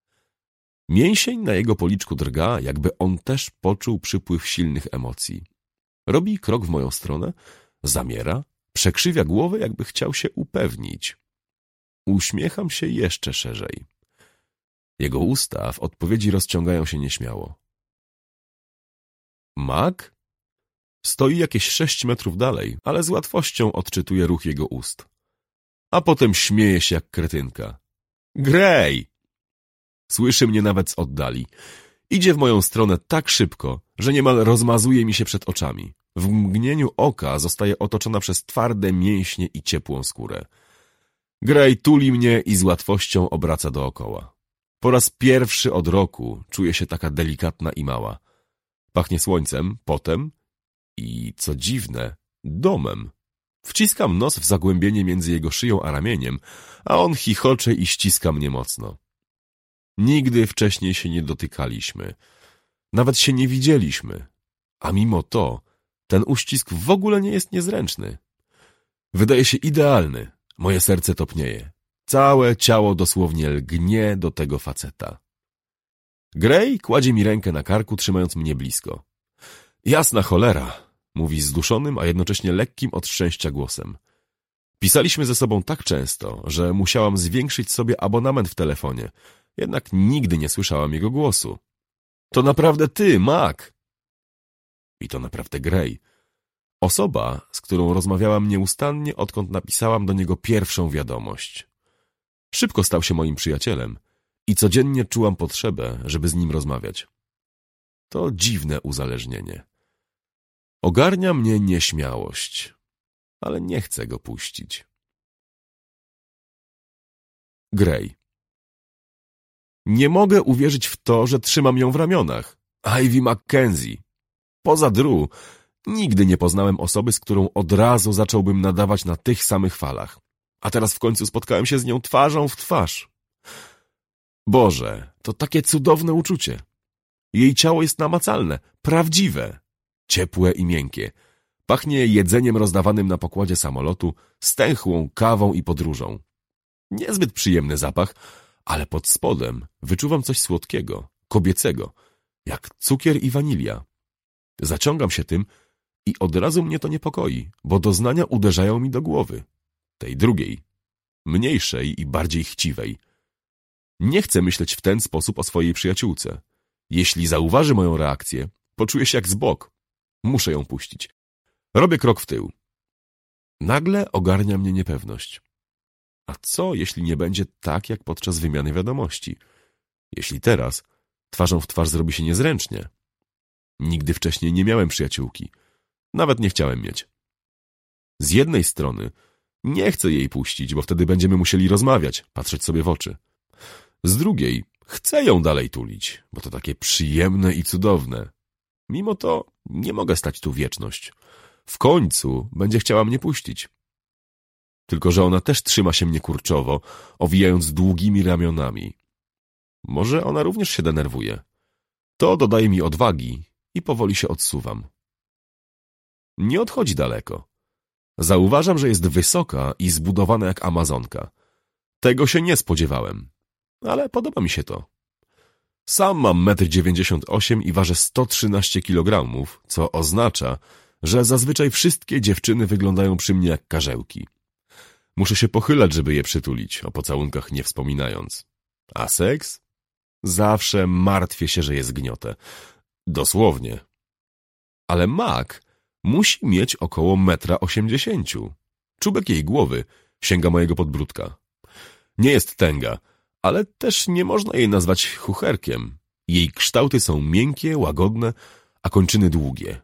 Speaker 1: Mięsień na jego policzku drga, jakby on też poczuł przypływ silnych emocji. Robi krok w moją stronę, zamiera, przekrzywia głowę, jakby chciał się upewnić. Uśmiecham się jeszcze szerzej. Jego usta w odpowiedzi rozciągają się nieśmiało. Mac? Stoi jakieś 6 metrów dalej, ale z łatwością odczytuje ruch jego ust. A potem śmieje się jak kretynka. Gray! Słyszy mnie nawet z oddali. Idzie w moją stronę tak szybko, że niemal rozmazuje mi się przed oczami. W mgnieniu oka zostaje otoczona przez twarde mięśnie i ciepłą skórę. Gray tuli mnie i z łatwością obraca dookoła. Po raz pierwszy od roku czuję się taka delikatna i mała. Pachnie słońcem, potem i, co dziwne, domem. Wciskam nos w zagłębienie między jego szyją a ramieniem, a on chichocze i ściska mnie mocno. Nigdy wcześniej się nie dotykaliśmy. Nawet się nie widzieliśmy. A mimo to ten uścisk w ogóle nie jest niezręczny. Wydaje się idealny. Moje serce topnieje. Całe ciało dosłownie lgnie do tego faceta. Gray kładzie mi rękę na karku, trzymając mnie blisko. Jasna cholera, mówi zduszonym, a jednocześnie lekkim od szczęścia głosem. Pisaliśmy ze sobą tak często, że musiałam zwiększyć sobie abonament w telefonie, jednak nigdy nie słyszałam jego głosu. To naprawdę ty, Mac! I to naprawdę Gray. Osoba, z którą rozmawiałam nieustannie, odkąd napisałam do niego pierwszą wiadomość. Szybko stał się moim przyjacielem i codziennie czułam potrzebę, żeby z nim rozmawiać. To dziwne uzależnienie. Ogarnia mnie nieśmiałość, ale nie chcę go puścić. Gray. Nie mogę uwierzyć w to, że trzymam ją w ramionach. Ivy Mackenzie. Poza Drew, nigdy nie poznałem osoby, z którą od razu zacząłbym nadawać na tych samych falach. A teraz w końcu spotkałem się z nią twarzą w twarz. Boże, to takie cudowne uczucie. Jej ciało jest namacalne, prawdziwe, ciepłe i miękkie. Pachnie jedzeniem rozdawanym na pokładzie samolotu, stęchłą kawą i podróżą. Niezbyt przyjemny zapach, ale pod spodem wyczuwam coś słodkiego, kobiecego, Jak cukier i wanilia. Zaciągam się tym i od razu mnie to niepokoi, bo doznania uderzają mi do głowy. Tej drugiej, mniejszej i bardziej chciwej. Nie chcę myśleć w ten sposób o swojej przyjaciółce. Jeśli zauważy moją reakcję, poczuję się jak zbok. Muszę ją puścić. Robię krok w tył. Nagle ogarnia mnie niepewność. A co, jeśli nie będzie tak, jak podczas wymiany wiadomości? Jeśli teraz twarzą w twarz zrobi się niezręcznie? Nigdy wcześniej nie miałem przyjaciółki. Nawet nie chciałem mieć. Z jednej strony nie chcę jej puścić, bo wtedy będziemy musieli rozmawiać, patrzeć sobie w oczy. Z drugiej chcę ją dalej tulić, bo to takie przyjemne i cudowne. Mimo to nie mogę stać tu wieczność. W końcu będzie chciała mnie puścić. Tylko że ona też trzyma się mnie kurczowo, owijając długimi ramionami. Może ona również się denerwuje. To dodaje mi odwagi i powoli się odsuwam. Nie odchodzi daleko. Zauważam, że jest wysoka i zbudowana jak Amazonka. Tego się nie spodziewałem, ale podoba mi się to. Sam mam 1,98 m i ważę 113 kg, co oznacza, że zazwyczaj wszystkie dziewczyny wyglądają przy mnie jak karzełki. Muszę się pochylać, żeby je przytulić, o pocałunkach nie wspominając. A seks? Zawsze martwię się, że je zgniotę. Dosłownie. Ale Mac musi mieć około 1,80 m. Czubek jej głowy sięga mojego podbródka. Nie jest tęga, ale też nie można jej nazwać chucherkiem. Jej kształty są miękkie, łagodne, a kończyny długie.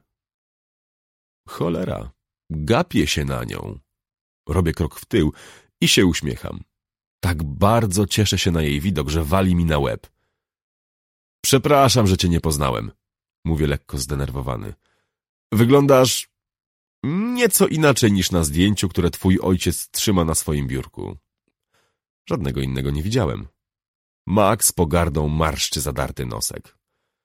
Speaker 1: Cholera, gapię się na nią. Robię krok w tył i się uśmiecham. Tak bardzo cieszę się na jej widok, że wali mi na łeb. Przepraszam, że cię nie poznałem, mówię lekko zdenerwowany. Wyglądasz nieco inaczej niż na zdjęciu, które twój ojciec trzyma na swoim biurku. Żadnego innego nie widziałem. Max z pogardą marszczy zadarty nosek.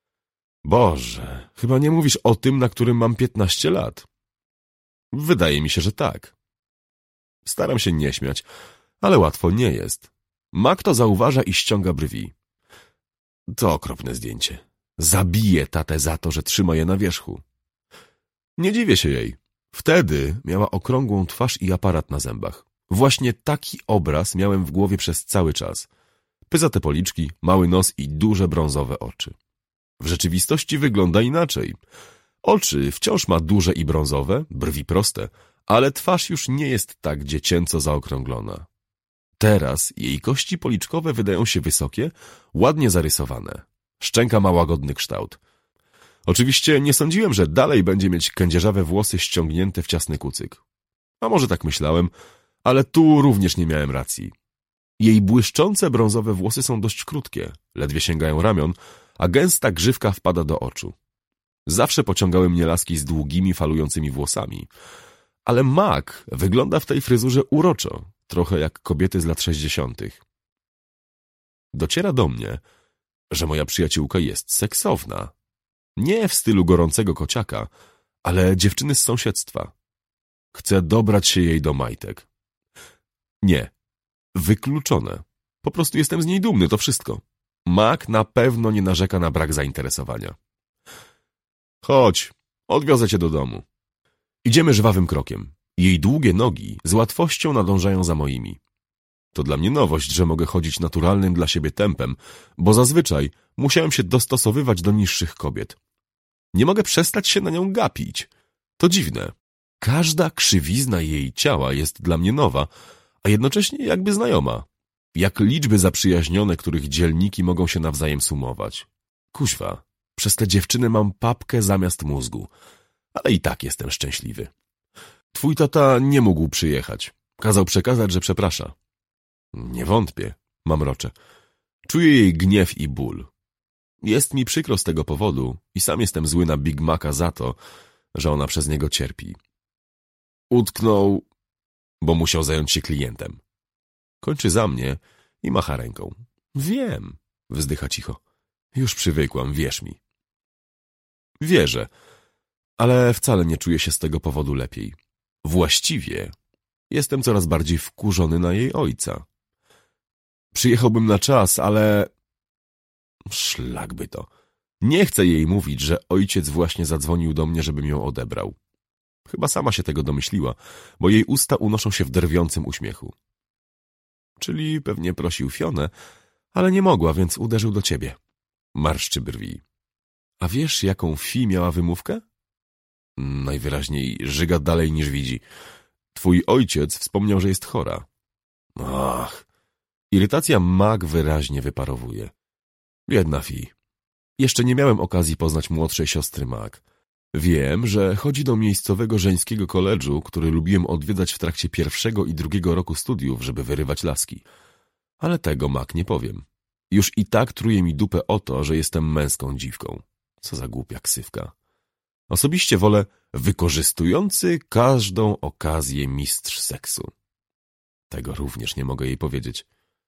Speaker 1: Boże, chyba nie mówisz o tym, na którym mam 15 lat. Wydaje mi się, że tak. Staram się nie śmiać, ale łatwo nie jest. Mac to zauważa i ściąga brwi. To okropne zdjęcie. Zabiję tatę za to, że trzyma je na wierzchu. Nie dziwię się jej. Wtedy miała okrągłą twarz i aparat na zębach. Właśnie taki obraz miałem w głowie przez cały czas. Pyzate policzki, mały nos i duże brązowe oczy. W rzeczywistości wygląda inaczej. Oczy wciąż ma duże i brązowe, brwi proste, ale twarz już nie jest tak dziecięco zaokrąglona. Teraz jej kości policzkowe wydają się wysokie, ładnie zarysowane. Szczęka ma łagodny kształt. Oczywiście nie sądziłem, że dalej będzie mieć kędzierzawe włosy ściągnięte w ciasny kucyk. A może tak myślałem, ale tu również nie miałem racji. Jej błyszczące brązowe włosy są dość krótkie, ledwie sięgają ramion, a gęsta grzywka wpada do oczu. Zawsze pociągały mnie laski z długimi, falującymi włosami. Ale Mac wygląda w tej fryzurze uroczo, trochę jak kobiety z lat 60. Dociera do mnie, że moja przyjaciółka jest seksowna. Nie w stylu gorącego kociaka, ale dziewczyny z sąsiedztwa. Chcę dobrać się jej do majtek. Nie. Wykluczone. Po prostu jestem z niej dumny, to wszystko. Mac na pewno nie narzeka na brak zainteresowania. Chodź, odwiozę cię do domu. Idziemy żwawym krokiem. Jej długie nogi z łatwością nadążają za moimi. To dla mnie nowość, że mogę chodzić naturalnym dla siebie tempem, bo zazwyczaj musiałem się dostosowywać do niższych kobiet. Nie mogę przestać się na nią gapić. To dziwne. Każda krzywizna jej ciała jest dla mnie nowa, a jednocześnie jakby znajoma. Jak liczby zaprzyjaźnione, których dzielniki mogą się nawzajem sumować. Kuźwa, przez te dziewczyny mam papkę zamiast mózgu, ale i tak jestem szczęśliwy. Twój tata nie mógł przyjechać. Kazał przekazać, że przeprasza. Nie wątpię, mamroczę. Czuję jej gniew i ból. Jest mi przykro z tego powodu i sam jestem zły na Big Maca za to, że ona przez niego cierpi. Utknął, bo musiał zająć się klientem. Kończy za mnie i macha ręką. Wiem, wzdycha cicho. Już przywykłam, wierz mi. Wierzę, ale wcale nie czuję się z tego powodu lepiej. Właściwie jestem coraz bardziej wkurzony na jej ojca. Przyjechałbym na czas, ale... Szlak by to. Nie chcę jej mówić, że ojciec właśnie zadzwonił do mnie, żebym ją odebrał. Chyba sama się tego domyśliła, bo jej usta unoszą się w drwiącym uśmiechu. Czyli pewnie prosił Fionę, ale nie mogła, więc uderzył do ciebie. Marszczy brwi. A wiesz, jaką Fi miała wymówkę? Najwyraźniej żyga dalej niż widzi. Twój ojciec wspomniał, że jest chora. Ach, irytacja Mag wyraźnie wyparowuje. Biedna Fi. Jeszcze nie miałem okazji poznać młodszej siostry Mag. Wiem, że chodzi do miejscowego żeńskiego koledżu, który lubiłem odwiedzać w trakcie 1. i 2. roku studiów, żeby wyrywać laski. Ale tego Mag nie powiem. Już i tak truje mi dupę o to, że jestem męską dziwką. Co za głupia ksywka. Osobiście wolę wykorzystujący każdą okazję mistrz seksu. Tego również nie mogę jej powiedzieć.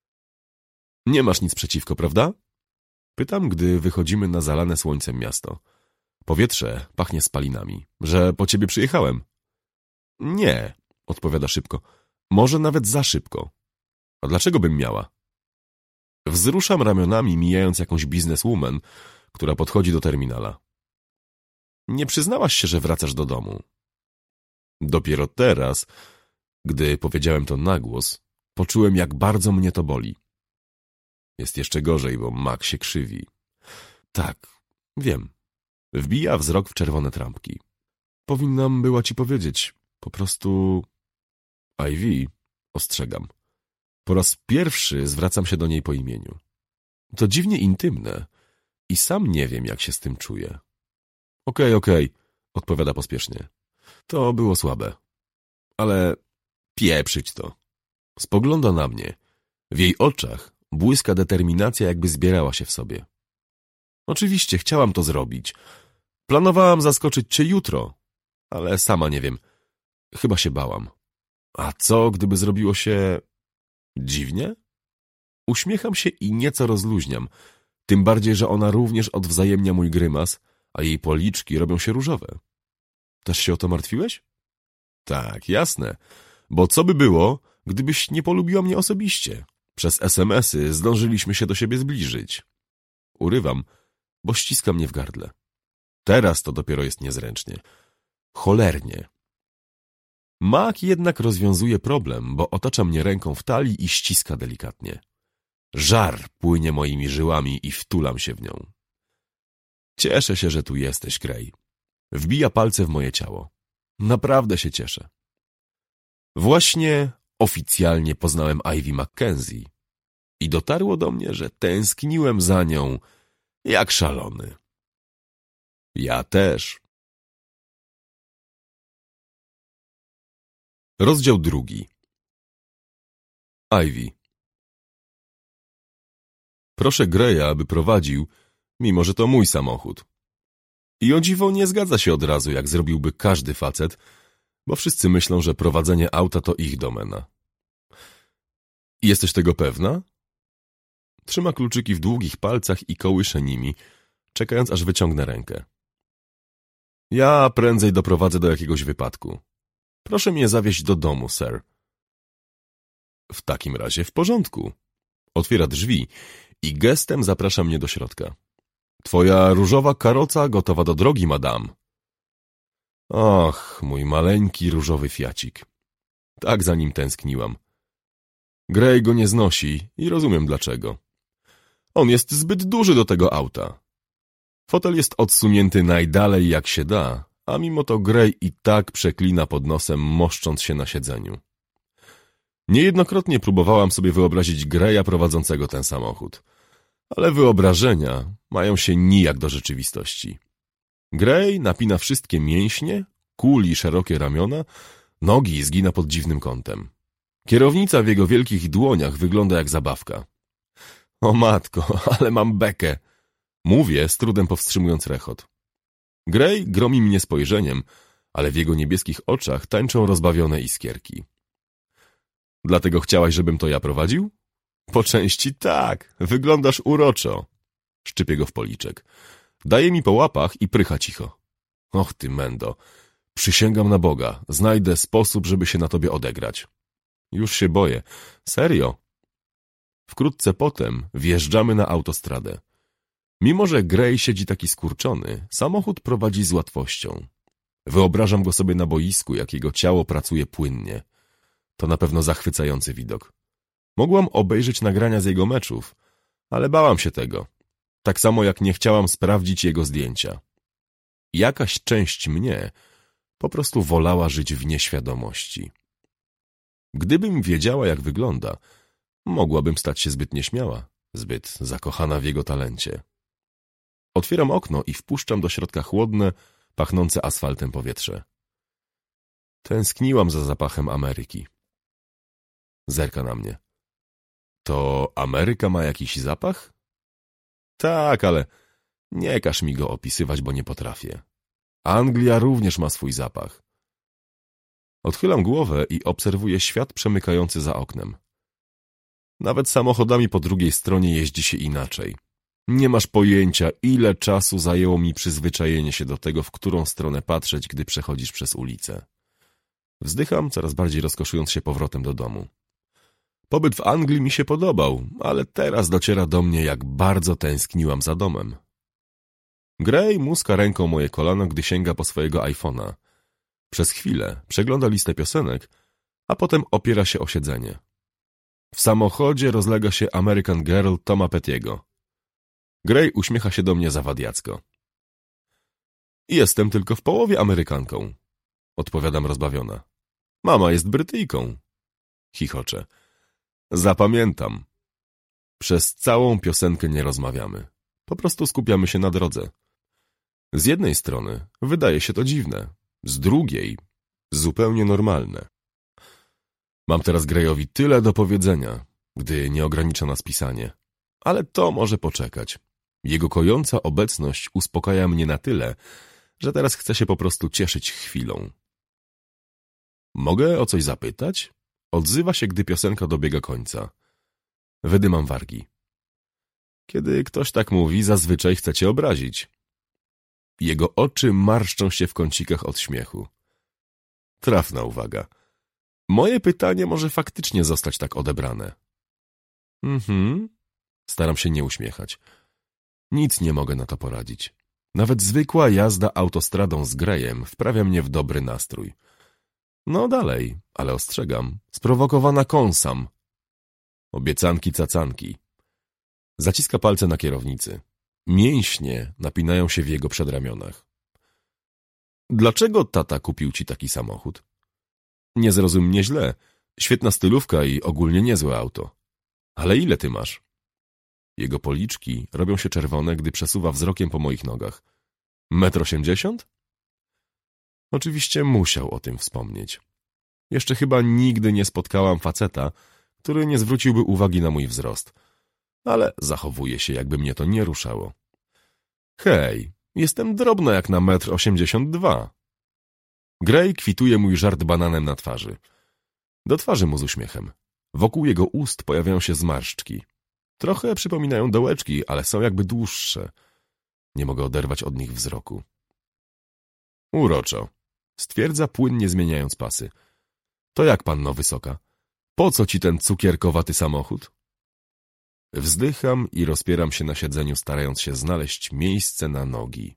Speaker 1: Nie masz nic przeciwko, prawda? Pytam, gdy wychodzimy na zalane słońcem miasto. Powietrze pachnie spalinami. Że po ciebie przyjechałem? Nie, odpowiada szybko. Może nawet za szybko. A dlaczego bym miała? Wzruszam ramionami, mijając jakąś bizneswoman, która podchodzi do terminala. Nie przyznałaś się, że wracasz do domu. Dopiero teraz, gdy powiedziałem to na głos, poczułem, jak bardzo mnie to boli. Jest jeszcze gorzej, bo Mag się krzywi. Tak, wiem. Wbija wzrok w czerwone trampki. Powinnam była ci powiedzieć. Po prostu... Ivy, ostrzegam. Po raz pierwszy zwracam się do niej po imieniu. To dziwnie intymne i sam nie wiem, jak się z tym czuję. Okej, odpowiada pospiesznie. To było słabe. Ale pieprzyć to. Spogląda na mnie. W jej oczach błyska determinacja, jakby zbierała się w sobie. Oczywiście, chciałam to zrobić. Planowałam zaskoczyć cię jutro, ale sama nie wiem. Chyba się bałam. A co, gdyby zrobiło się... dziwnie? Uśmiecham się i nieco rozluźniam. Tym bardziej, że ona również odwzajemnia mój grymas, a jej policzki robią się różowe. Też się o to martwiłeś? Tak, jasne. Bo co by było, gdybyś nie polubiła mnie osobiście? Przez SMS-y zdążyliśmy się do siebie zbliżyć. Urywam, bo ściska mnie w gardle. Teraz to dopiero jest niezręcznie. Cholernie. Mag jednak rozwiązuje problem, bo otacza mnie ręką w talii i ściska delikatnie. Żar płynie moimi żyłami i wtulam się w nią. Cieszę się, że tu jesteś, Grey. Wbija palce w moje ciało. Naprawdę się cieszę. Właśnie oficjalnie poznałem Ivy Mackenzie i dotarło do mnie, że tęskniłem za nią jak szalony. Ja też. Rozdział 2. Ivy. Proszę Greya, aby prowadził, mimo że to mój samochód. I o dziwo nie zgadza się od razu, jak zrobiłby każdy facet, bo wszyscy myślą, że prowadzenie auta to ich domena. Jesteś tego pewna? Trzyma kluczyki w długich palcach i kołysze nimi, czekając, aż wyciągnę rękę. Ja prędzej doprowadzę do jakiegoś wypadku. Proszę mnie zawieźć do domu, sir. W takim razie w porządku. Otwiera drzwi i gestem zaprasza mnie do środka. Twoja różowa karoca gotowa do drogi, madam. Och, mój maleńki różowy fiacik. Tak za nim tęskniłam. Grey go nie znosi i rozumiem dlaczego. On jest zbyt duży do tego auta. Fotel jest odsunięty najdalej jak się da, a mimo to Grey i tak przeklina pod nosem, moszcząc się na siedzeniu. Niejednokrotnie próbowałam sobie wyobrazić Greya prowadzącego ten samochód, ale wyobrażenia mają się nijak do rzeczywistości. Grey napina wszystkie mięśnie, kuli szerokie ramiona, nogi zgina pod dziwnym kątem. Kierownica w jego wielkich dłoniach wygląda jak zabawka. O matko, ale mam bekę! Mówię, z trudem powstrzymując rechot. Grey gromi mnie spojrzeniem, ale w jego niebieskich oczach tańczą rozbawione iskierki. Dlatego chciałaś, żebym to ja prowadził? Po części tak, wyglądasz uroczo. Szczypię go w policzek. Daje mi po łapach i prycha cicho. Och ty mendo, przysięgam na Boga, znajdę sposób, żeby się na tobie odegrać. Już się boję. Serio? Wkrótce potem wjeżdżamy na autostradę. Mimo że Gray siedzi taki skurczony, samochód prowadzi z łatwością. Wyobrażam go sobie na boisku, jak jego ciało pracuje płynnie. To na pewno zachwycający widok. Mogłam obejrzeć nagrania z jego meczów, ale bałam się tego. Tak samo jak nie chciałam sprawdzić jego zdjęcia. Jakaś część mnie po prostu wolała żyć w nieświadomości. Gdybym wiedziała, jak wygląda, mogłabym stać się zbyt nieśmiała, zbyt zakochana w jego talencie. Otwieram okno i wpuszczam do środka chłodne, pachnące asfaltem powietrze. Tęskniłam za zapachem Ameryki. Zerka na mnie. To Ameryka ma jakiś zapach? Tak, ale nie każ mi go opisywać, bo nie potrafię. Anglia również ma swój zapach. Odchylam głowę i obserwuję świat przemykający za oknem. Nawet samochodami po drugiej stronie jeździ się inaczej. Nie masz pojęcia, ile czasu zajęło mi przyzwyczajenie się do tego, w którą stronę patrzeć, gdy przechodzisz przez ulicę. Wzdycham, coraz bardziej rozkoszując się powrotem do domu. Pobyt w Anglii mi się podobał, ale teraz dociera do mnie, jak bardzo tęskniłam za domem. Gray muska ręką moje kolano, gdy sięga po swojego iPhone'a. Przez chwilę przegląda listę piosenek, a potem opiera się o siedzenie. W samochodzie rozlega się American Girl Toma Pettiego. Gray uśmiecha się do mnie zawadiacko. Jestem tylko w połowie Amerykanką, odpowiadam rozbawiona. Mama jest Brytyjką. Chichocze. Zapamiętam. Przez całą piosenkę nie rozmawiamy. Po prostu skupiamy się na drodze. Z jednej strony wydaje się to dziwne, z drugiej zupełnie normalne. Mam teraz Grayowi tyle do powiedzenia, gdy nie ogranicza nas pisanie. Ale to może poczekać. Jego kojąca obecność uspokaja mnie na tyle, że teraz chcę się po prostu cieszyć chwilą. Mogę o coś zapytać? Odzywa się, gdy piosenka dobiega końca. Wydymam wargi. Kiedy ktoś tak mówi, zazwyczaj chce cię obrazić. Jego oczy marszczą się w kącikach od śmiechu. Trafna uwaga. Moje pytanie może faktycznie zostać tak odebrane. Staram się nie uśmiechać. Nic nie mogę na to poradzić. Nawet zwykła jazda autostradą z Grayem wprawia mnie w dobry nastrój. No dalej, ale ostrzegam, sprowokowana kąsam. Obiecanki cacanki. Zaciska palce na kierownicy. Mięśnie napinają się w jego przedramionach. Dlaczego tata kupił ci taki samochód? Nie zrozum mnie źle. Świetna stylówka i ogólnie niezłe auto. Ale ile ty masz? Jego policzki robią się czerwone, gdy przesuwa wzrokiem po moich nogach. 1,80 m? Oczywiście musiał o tym wspomnieć. Jeszcze chyba nigdy nie spotkałam faceta, który nie zwróciłby uwagi na mój wzrost. Ale zachowuje się, jakby mnie to nie ruszało. Hej, jestem drobna jak na 1,82 m. Gray kwituje mój żart bananem na twarzy. Do twarzy mu z uśmiechem. Wokół jego ust pojawiają się zmarszczki. Trochę przypominają dołeczki, ale są jakby dłuższe. Nie mogę oderwać od nich wzroku. Uroczo, stwierdza płynnie zmieniając pasy. To jak, panno wysoka? Po co ci ten cukierkowaty samochód? Wzdycham i rozpieram się na siedzeniu, starając się znaleźć miejsce na nogi.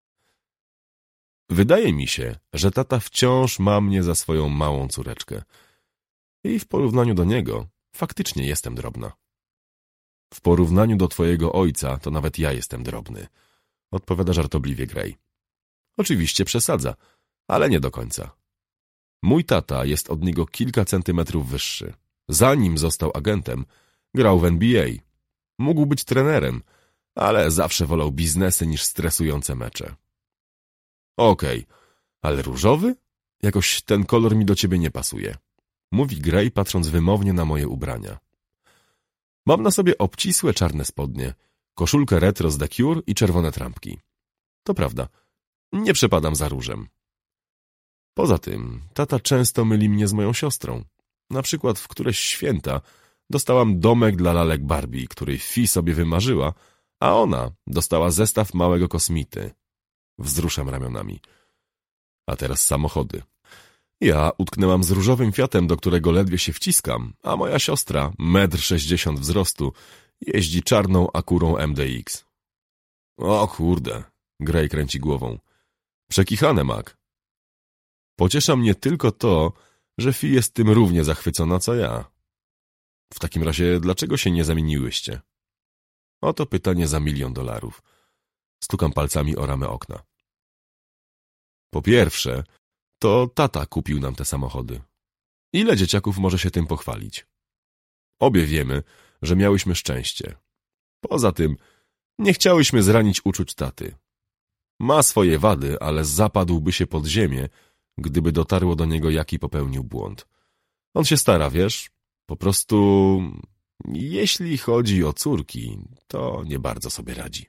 Speaker 1: Wydaje mi się, że tata wciąż ma mnie za swoją małą córeczkę. I w porównaniu do niego faktycznie jestem drobna. W porównaniu do twojego ojca to nawet ja jestem drobny, odpowiada żartobliwie Gray. Oczywiście przesadza, ale nie do końca. Mój tata jest od niego kilka centymetrów wyższy. Zanim został agentem, grał w NBA. Mógł być trenerem, ale zawsze wolał biznesy niż stresujące mecze. Okej, ale różowy? Jakoś ten kolor mi do ciebie nie pasuje. Mówi Gray, patrząc wymownie na moje ubrania. Mam na sobie obcisłe czarne spodnie, koszulkę retro z The Cure i czerwone trampki. To prawda, nie przepadam za różem. Poza tym, tata często myli mnie z moją siostrą. Na przykład w któreś święta dostałam domek dla lalek Barbie, który Fi sobie wymarzyła, a ona dostała zestaw małego kosmity. Wzruszam ramionami. A teraz samochody. Ja utknęłam z różowym Fiatem, do którego ledwie się wciskam, a moja siostra, 1,60 m wzrostu, jeździ czarną Acurą MDX. O kurde, Gray kręci głową. Przekichane, Mac. Pociesza mnie tylko to, że Fi jest tym równie zachwycona, co ja. W takim razie, dlaczego się nie zamieniłyście? Oto pytanie za $1 000 000. Stukam palcami o ramę okna. Po pierwsze, to tata kupił nam te samochody. Ile dzieciaków może się tym pochwalić? Obie wiemy, że miałyśmy szczęście. Poza tym, nie chciałyśmy zranić uczuć taty. Ma swoje wady, ale zapadłby się pod ziemię, gdyby dotarło do niego, jaki popełnił błąd. On się stara, wiesz? Po prostu, jeśli chodzi o córki, to nie bardzo sobie radzi.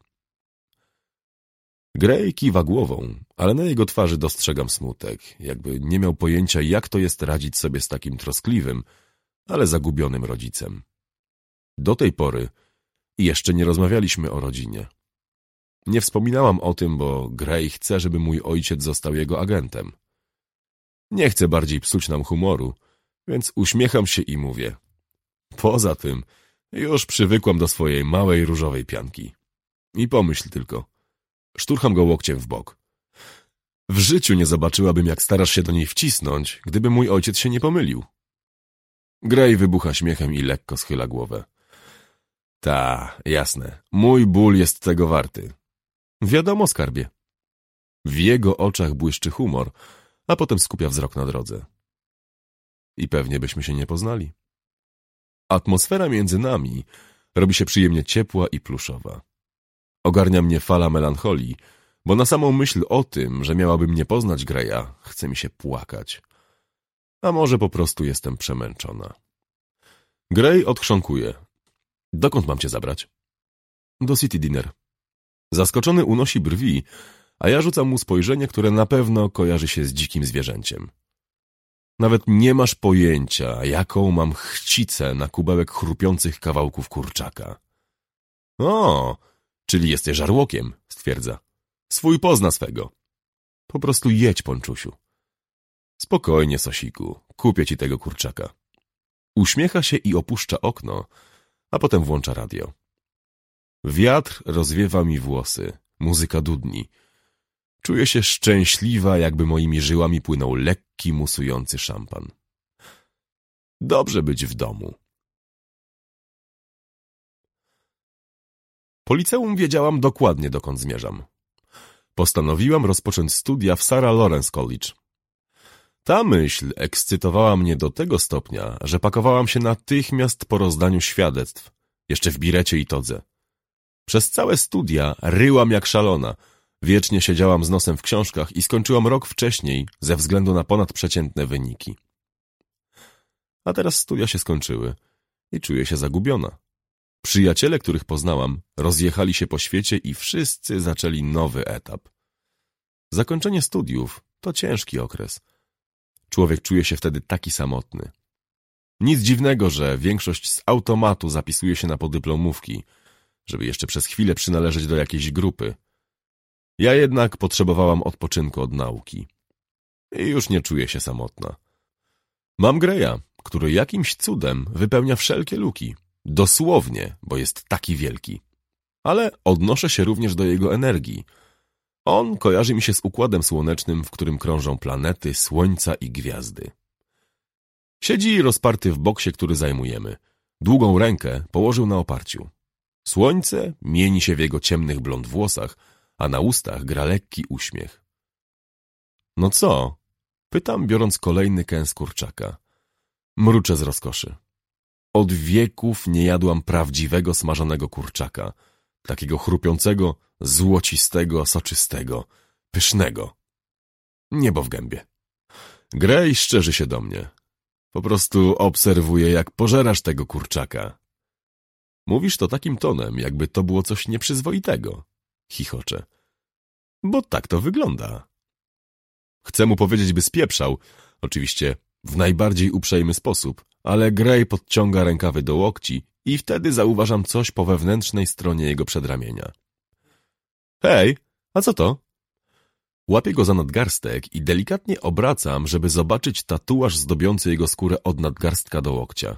Speaker 1: Gray kiwa głową, ale na jego twarzy dostrzegam smutek, jakby nie miał pojęcia, jak to jest radzić sobie z takim troskliwym, ale zagubionym rodzicem. Do tej pory jeszcze nie rozmawialiśmy o rodzinie. Nie wspominałam o tym, bo Gray chce, żeby mój ojciec został jego agentem. Nie chcę bardziej psuć nam humoru, więc uśmiecham się i mówię. Poza tym, już przywykłam do swojej małej różowej pianki. I pomyśl tylko. Szturcham go łokciem w bok. W życiu nie zobaczyłabym, jak starasz się do niej wcisnąć, gdyby mój ojciec się nie pomylił. Gray wybucha śmiechem i lekko schyla głowę. Ta, jasne. Mój ból jest tego warty. Wiadomo, skarbie. W jego oczach błyszczy humor, a potem skupia wzrok na drodze. I pewnie byśmy się nie poznali. Atmosfera między nami robi się przyjemnie ciepła i pluszowa. Ogarnia mnie fala melancholii, bo na samą myśl o tym, że miałabym nie poznać Graya, chce mi się płakać. A może po prostu jestem przemęczona. Gray odchrząkuje. Dokąd mam cię zabrać? Do City Dinner. Zaskoczony unosi brwi, a ja rzucam mu spojrzenie, które na pewno kojarzy się z dzikim zwierzęciem. Nawet nie masz pojęcia, jaką mam chcicę na kubełek chrupiących kawałków kurczaka. O, czyli jesteś żarłokiem, stwierdza. Swój pozna swego. Po prostu jedź, ponczusiu. Spokojnie, Sosiku, kupię ci tego kurczaka. Uśmiecha się i opuszcza okno, a potem włącza radio. Wiatr rozwiewa mi włosy, muzyka dudni. Czuję się szczęśliwa, jakby moimi żyłami płynął lekki, musujący szampan. Dobrze być w domu. Po liceum wiedziałam dokładnie, dokąd zmierzam. Postanowiłam rozpocząć studia w Sarah Lawrence College. Ta myśl ekscytowała mnie do tego stopnia, że pakowałam się natychmiast po rozdaniu świadectw, jeszcze w birecie i todze. Przez całe studia ryłam jak szalona, wiecznie siedziałam z nosem w książkach i skończyłam rok wcześniej ze względu na ponadprzeciętne wyniki. A teraz studia się skończyły i czuję się zagubiona. Przyjaciele, których poznałam, rozjechali się po świecie i wszyscy zaczęli nowy etap. Zakończenie studiów to ciężki okres. Człowiek czuje się wtedy taki samotny. Nic dziwnego, że większość z automatu zapisuje się na podyplomówki, żeby jeszcze przez chwilę przynależeć do jakiejś grupy. Ja jednak potrzebowałam odpoczynku od nauki. I już nie czuję się samotna. Mam Graya, który jakimś cudem wypełnia wszelkie luki. Dosłownie, bo jest taki wielki. Ale odnoszę się również do jego energii. On kojarzy mi się z układem słonecznym, w którym krążą planety, słońca i gwiazdy. Siedzi rozparty w boksie, który zajmujemy. Długą rękę położył na oparciu. Słońce mieni się w jego ciemnych blond włosach, a na ustach gra lekki uśmiech. No co? Pytam, biorąc kolejny kęs kurczaka. Mruczę z rozkoszy. Od wieków nie jadłam prawdziwego smażonego kurczaka. Takiego chrupiącego, złocistego, soczystego, pysznego. Niebo w gębie. Gray szczerzy się do mnie. Po prostu obserwuję, jak pożerasz tego kurczaka. Mówisz to takim tonem, jakby to było coś nieprzyzwoitego. Chichoczę. Bo tak to wygląda. Chcę mu powiedzieć, by spieprzał. Oczywiście w najbardziej uprzejmy sposób, ale Gray podciąga rękawy do łokci i wtedy zauważam coś po wewnętrznej stronie jego przedramienia. Hej, a co to? Łapię go za nadgarstek i delikatnie obracam, żeby zobaczyć tatuaż zdobiący jego skórę od nadgarstka do łokcia.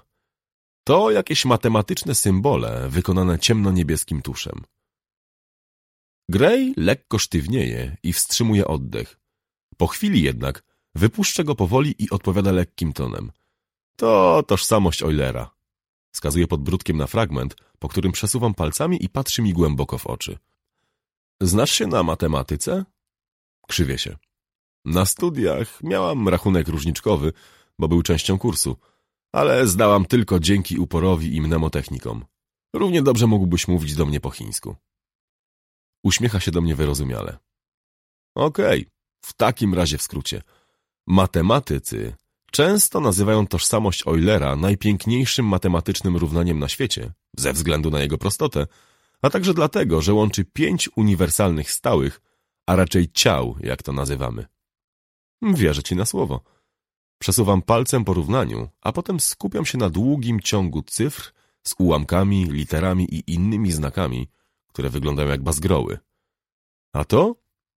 Speaker 1: To jakieś matematyczne symbole wykonane ciemno-niebieskim tuszem. Gray lekko sztywnieje i wstrzymuje oddech. Po chwili jednak wypuszcza go powoli i odpowiada lekkim tonem. To tożsamość Eulera. Wskazuje podbródkiem na fragment, po którym przesuwam palcami i patrzy mi głęboko w oczy. Znasz się na matematyce? Krzywię się. Na studiach miałam rachunek różniczkowy, bo był częścią kursu, ale zdałam tylko dzięki uporowi i mnemotechnikom. Równie dobrze mógłbyś mówić do mnie po chińsku. Uśmiecha się do mnie wyrozumiale. Okej, w takim razie w skrócie. Matematycy często nazywają tożsamość Eulera najpiękniejszym matematycznym równaniem na świecie, ze względu na jego prostotę, a także dlatego, że łączy 5 uniwersalnych stałych, a raczej ciał, jak to nazywamy. Wierzę ci na słowo. Przesuwam palcem po równaniu, a potem skupiam się na długim ciągu cyfr z ułamkami, literami i innymi znakami, które wyglądają jak bazgroły. A to?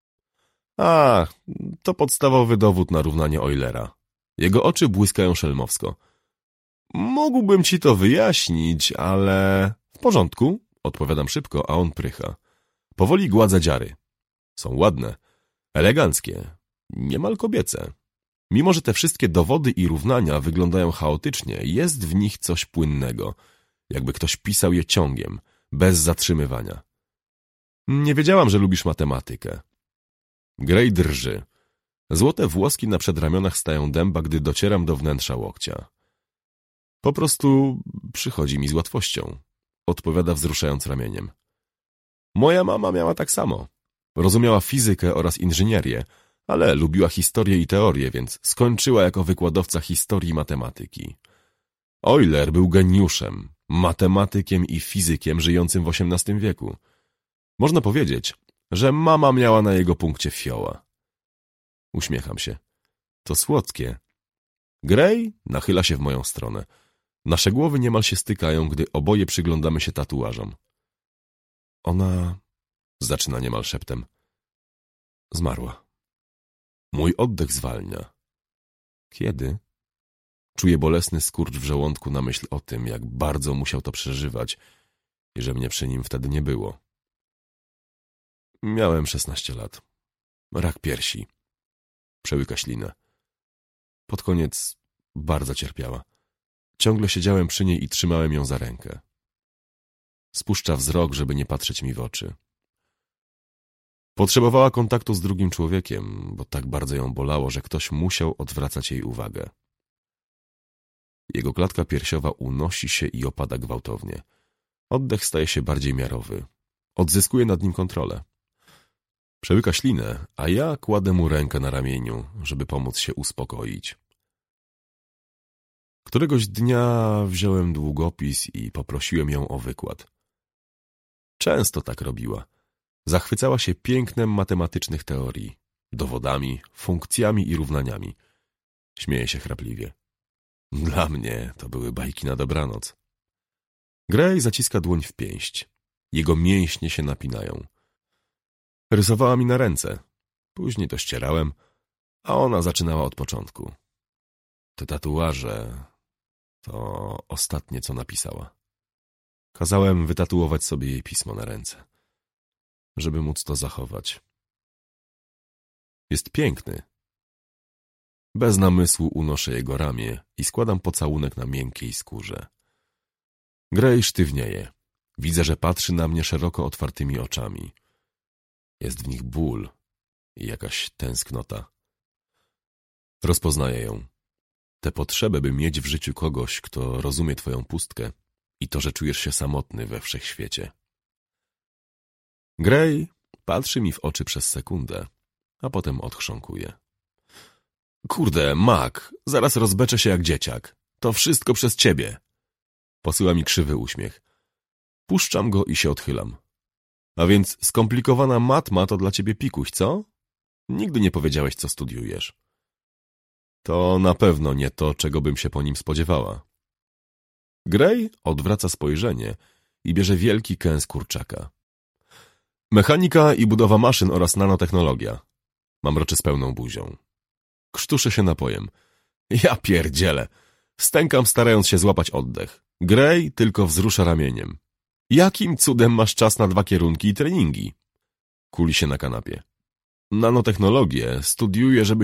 Speaker 1: To podstawowy dowód na równanie Eulera. Jego oczy błyskają szelmowsko. Mógłbym ci to wyjaśnić, ale... W porządku, odpowiadam szybko, a on prycha. Powoli gładzę dziary. Są ładne, eleganckie, niemal kobiece. Mimo że te wszystkie dowody i równania wyglądają chaotycznie, jest w nich coś płynnego, jakby ktoś pisał je ciągiem, bez zatrzymywania. Nie wiedziałam, że lubisz matematykę. Gray drży. Złote włoski na przedramionach stają dęba, gdy docieram do wnętrza łokcia. Po prostu przychodzi mi z łatwością, odpowiada wzruszając ramieniem. Moja mama miała tak samo. Rozumiała fizykę oraz inżynierię, ale lubiła historię i teorię, więc skończyła jako wykładowca historii i matematyki. Euler był geniuszem, matematykiem i fizykiem żyjącym w XVIII wieku. Można powiedzieć, że mama miała na jego punkcie fioła. Uśmiecham się. To słodkie. Gray nachyla się w moją stronę. Nasze głowy niemal się stykają, gdy oboje przyglądamy się tatuażom. Ona... zaczyna niemal szeptem. Zmarła. Mój oddech zwalnia. Kiedy? Czuję bolesny skurcz w żołądku na myśl o tym, jak bardzo musiał to przeżywać i że mnie przy nim wtedy nie było. Miałem 16 lat. Rak piersi. Przełyka ślinę. Pod koniec bardzo cierpiała. Ciągle siedziałem przy niej i trzymałem ją za rękę. Spuszcza wzrok, żeby nie patrzeć mi w oczy. Potrzebowała kontaktu z drugim człowiekiem, bo tak bardzo ją bolało, że ktoś musiał odwracać jej uwagę. Jego klatka piersiowa unosi się i opada gwałtownie. Oddech staje się bardziej miarowy. Odzyskuje nad nim kontrolę. Przełyka ślinę, a ja kładę mu rękę na ramieniu, żeby pomóc się uspokoić. Któregoś dnia wziąłem długopis i poprosiłem ją o wykład. Często tak robiła. Zachwycała się pięknem matematycznych teorii, dowodami, funkcjami i równaniami. Śmieje się chrapliwie. Dla mnie to były bajki na dobranoc. Gray zaciska dłoń w pięść. Jego mięśnie się napinają. Rysowała mi na ręce. Później to ścierałem, a ona zaczynała od początku. Te tatuaże to ostatnie, co napisała. Kazałem wytatuować sobie jej pismo na ręce, żeby móc to zachować. Jest piękny. Bez namysłu unoszę jego ramię i składam pocałunek na miękkiej skórze. Gray sztywnieje. Widzę, że patrzy na mnie szeroko otwartymi oczami. Jest w nich ból i jakaś tęsknota. Rozpoznaję ją. Tę potrzebę, by mieć w życiu kogoś, kto rozumie twoją pustkę i to, że czujesz się samotny we wszechświecie. Gray patrzy mi w oczy przez sekundę, a potem odchrząkuje. Kurde, Mac, zaraz rozbeczę się jak dzieciak. To wszystko przez ciebie. Posyła mi krzywy uśmiech. Puszczam go i się odchylam. A więc skomplikowana matma to dla ciebie pikuś, co? Nigdy nie powiedziałeś, co studiujesz. To na pewno nie to, czego bym się po nim spodziewała. Gray odwraca spojrzenie i bierze wielki kęs kurczaka. Mechanika i budowa maszyn oraz nanotechnologia. Mamroczy z pełną buzią. Krztuszę się napojem. Ja pierdzielę. Stękam, starając się złapać oddech. Gray tylko wzrusza ramieniem. Jakim cudem masz czas na 2 kierunki i treningi? Kuli się na kanapie. Nanotechnologię studiuję, żeby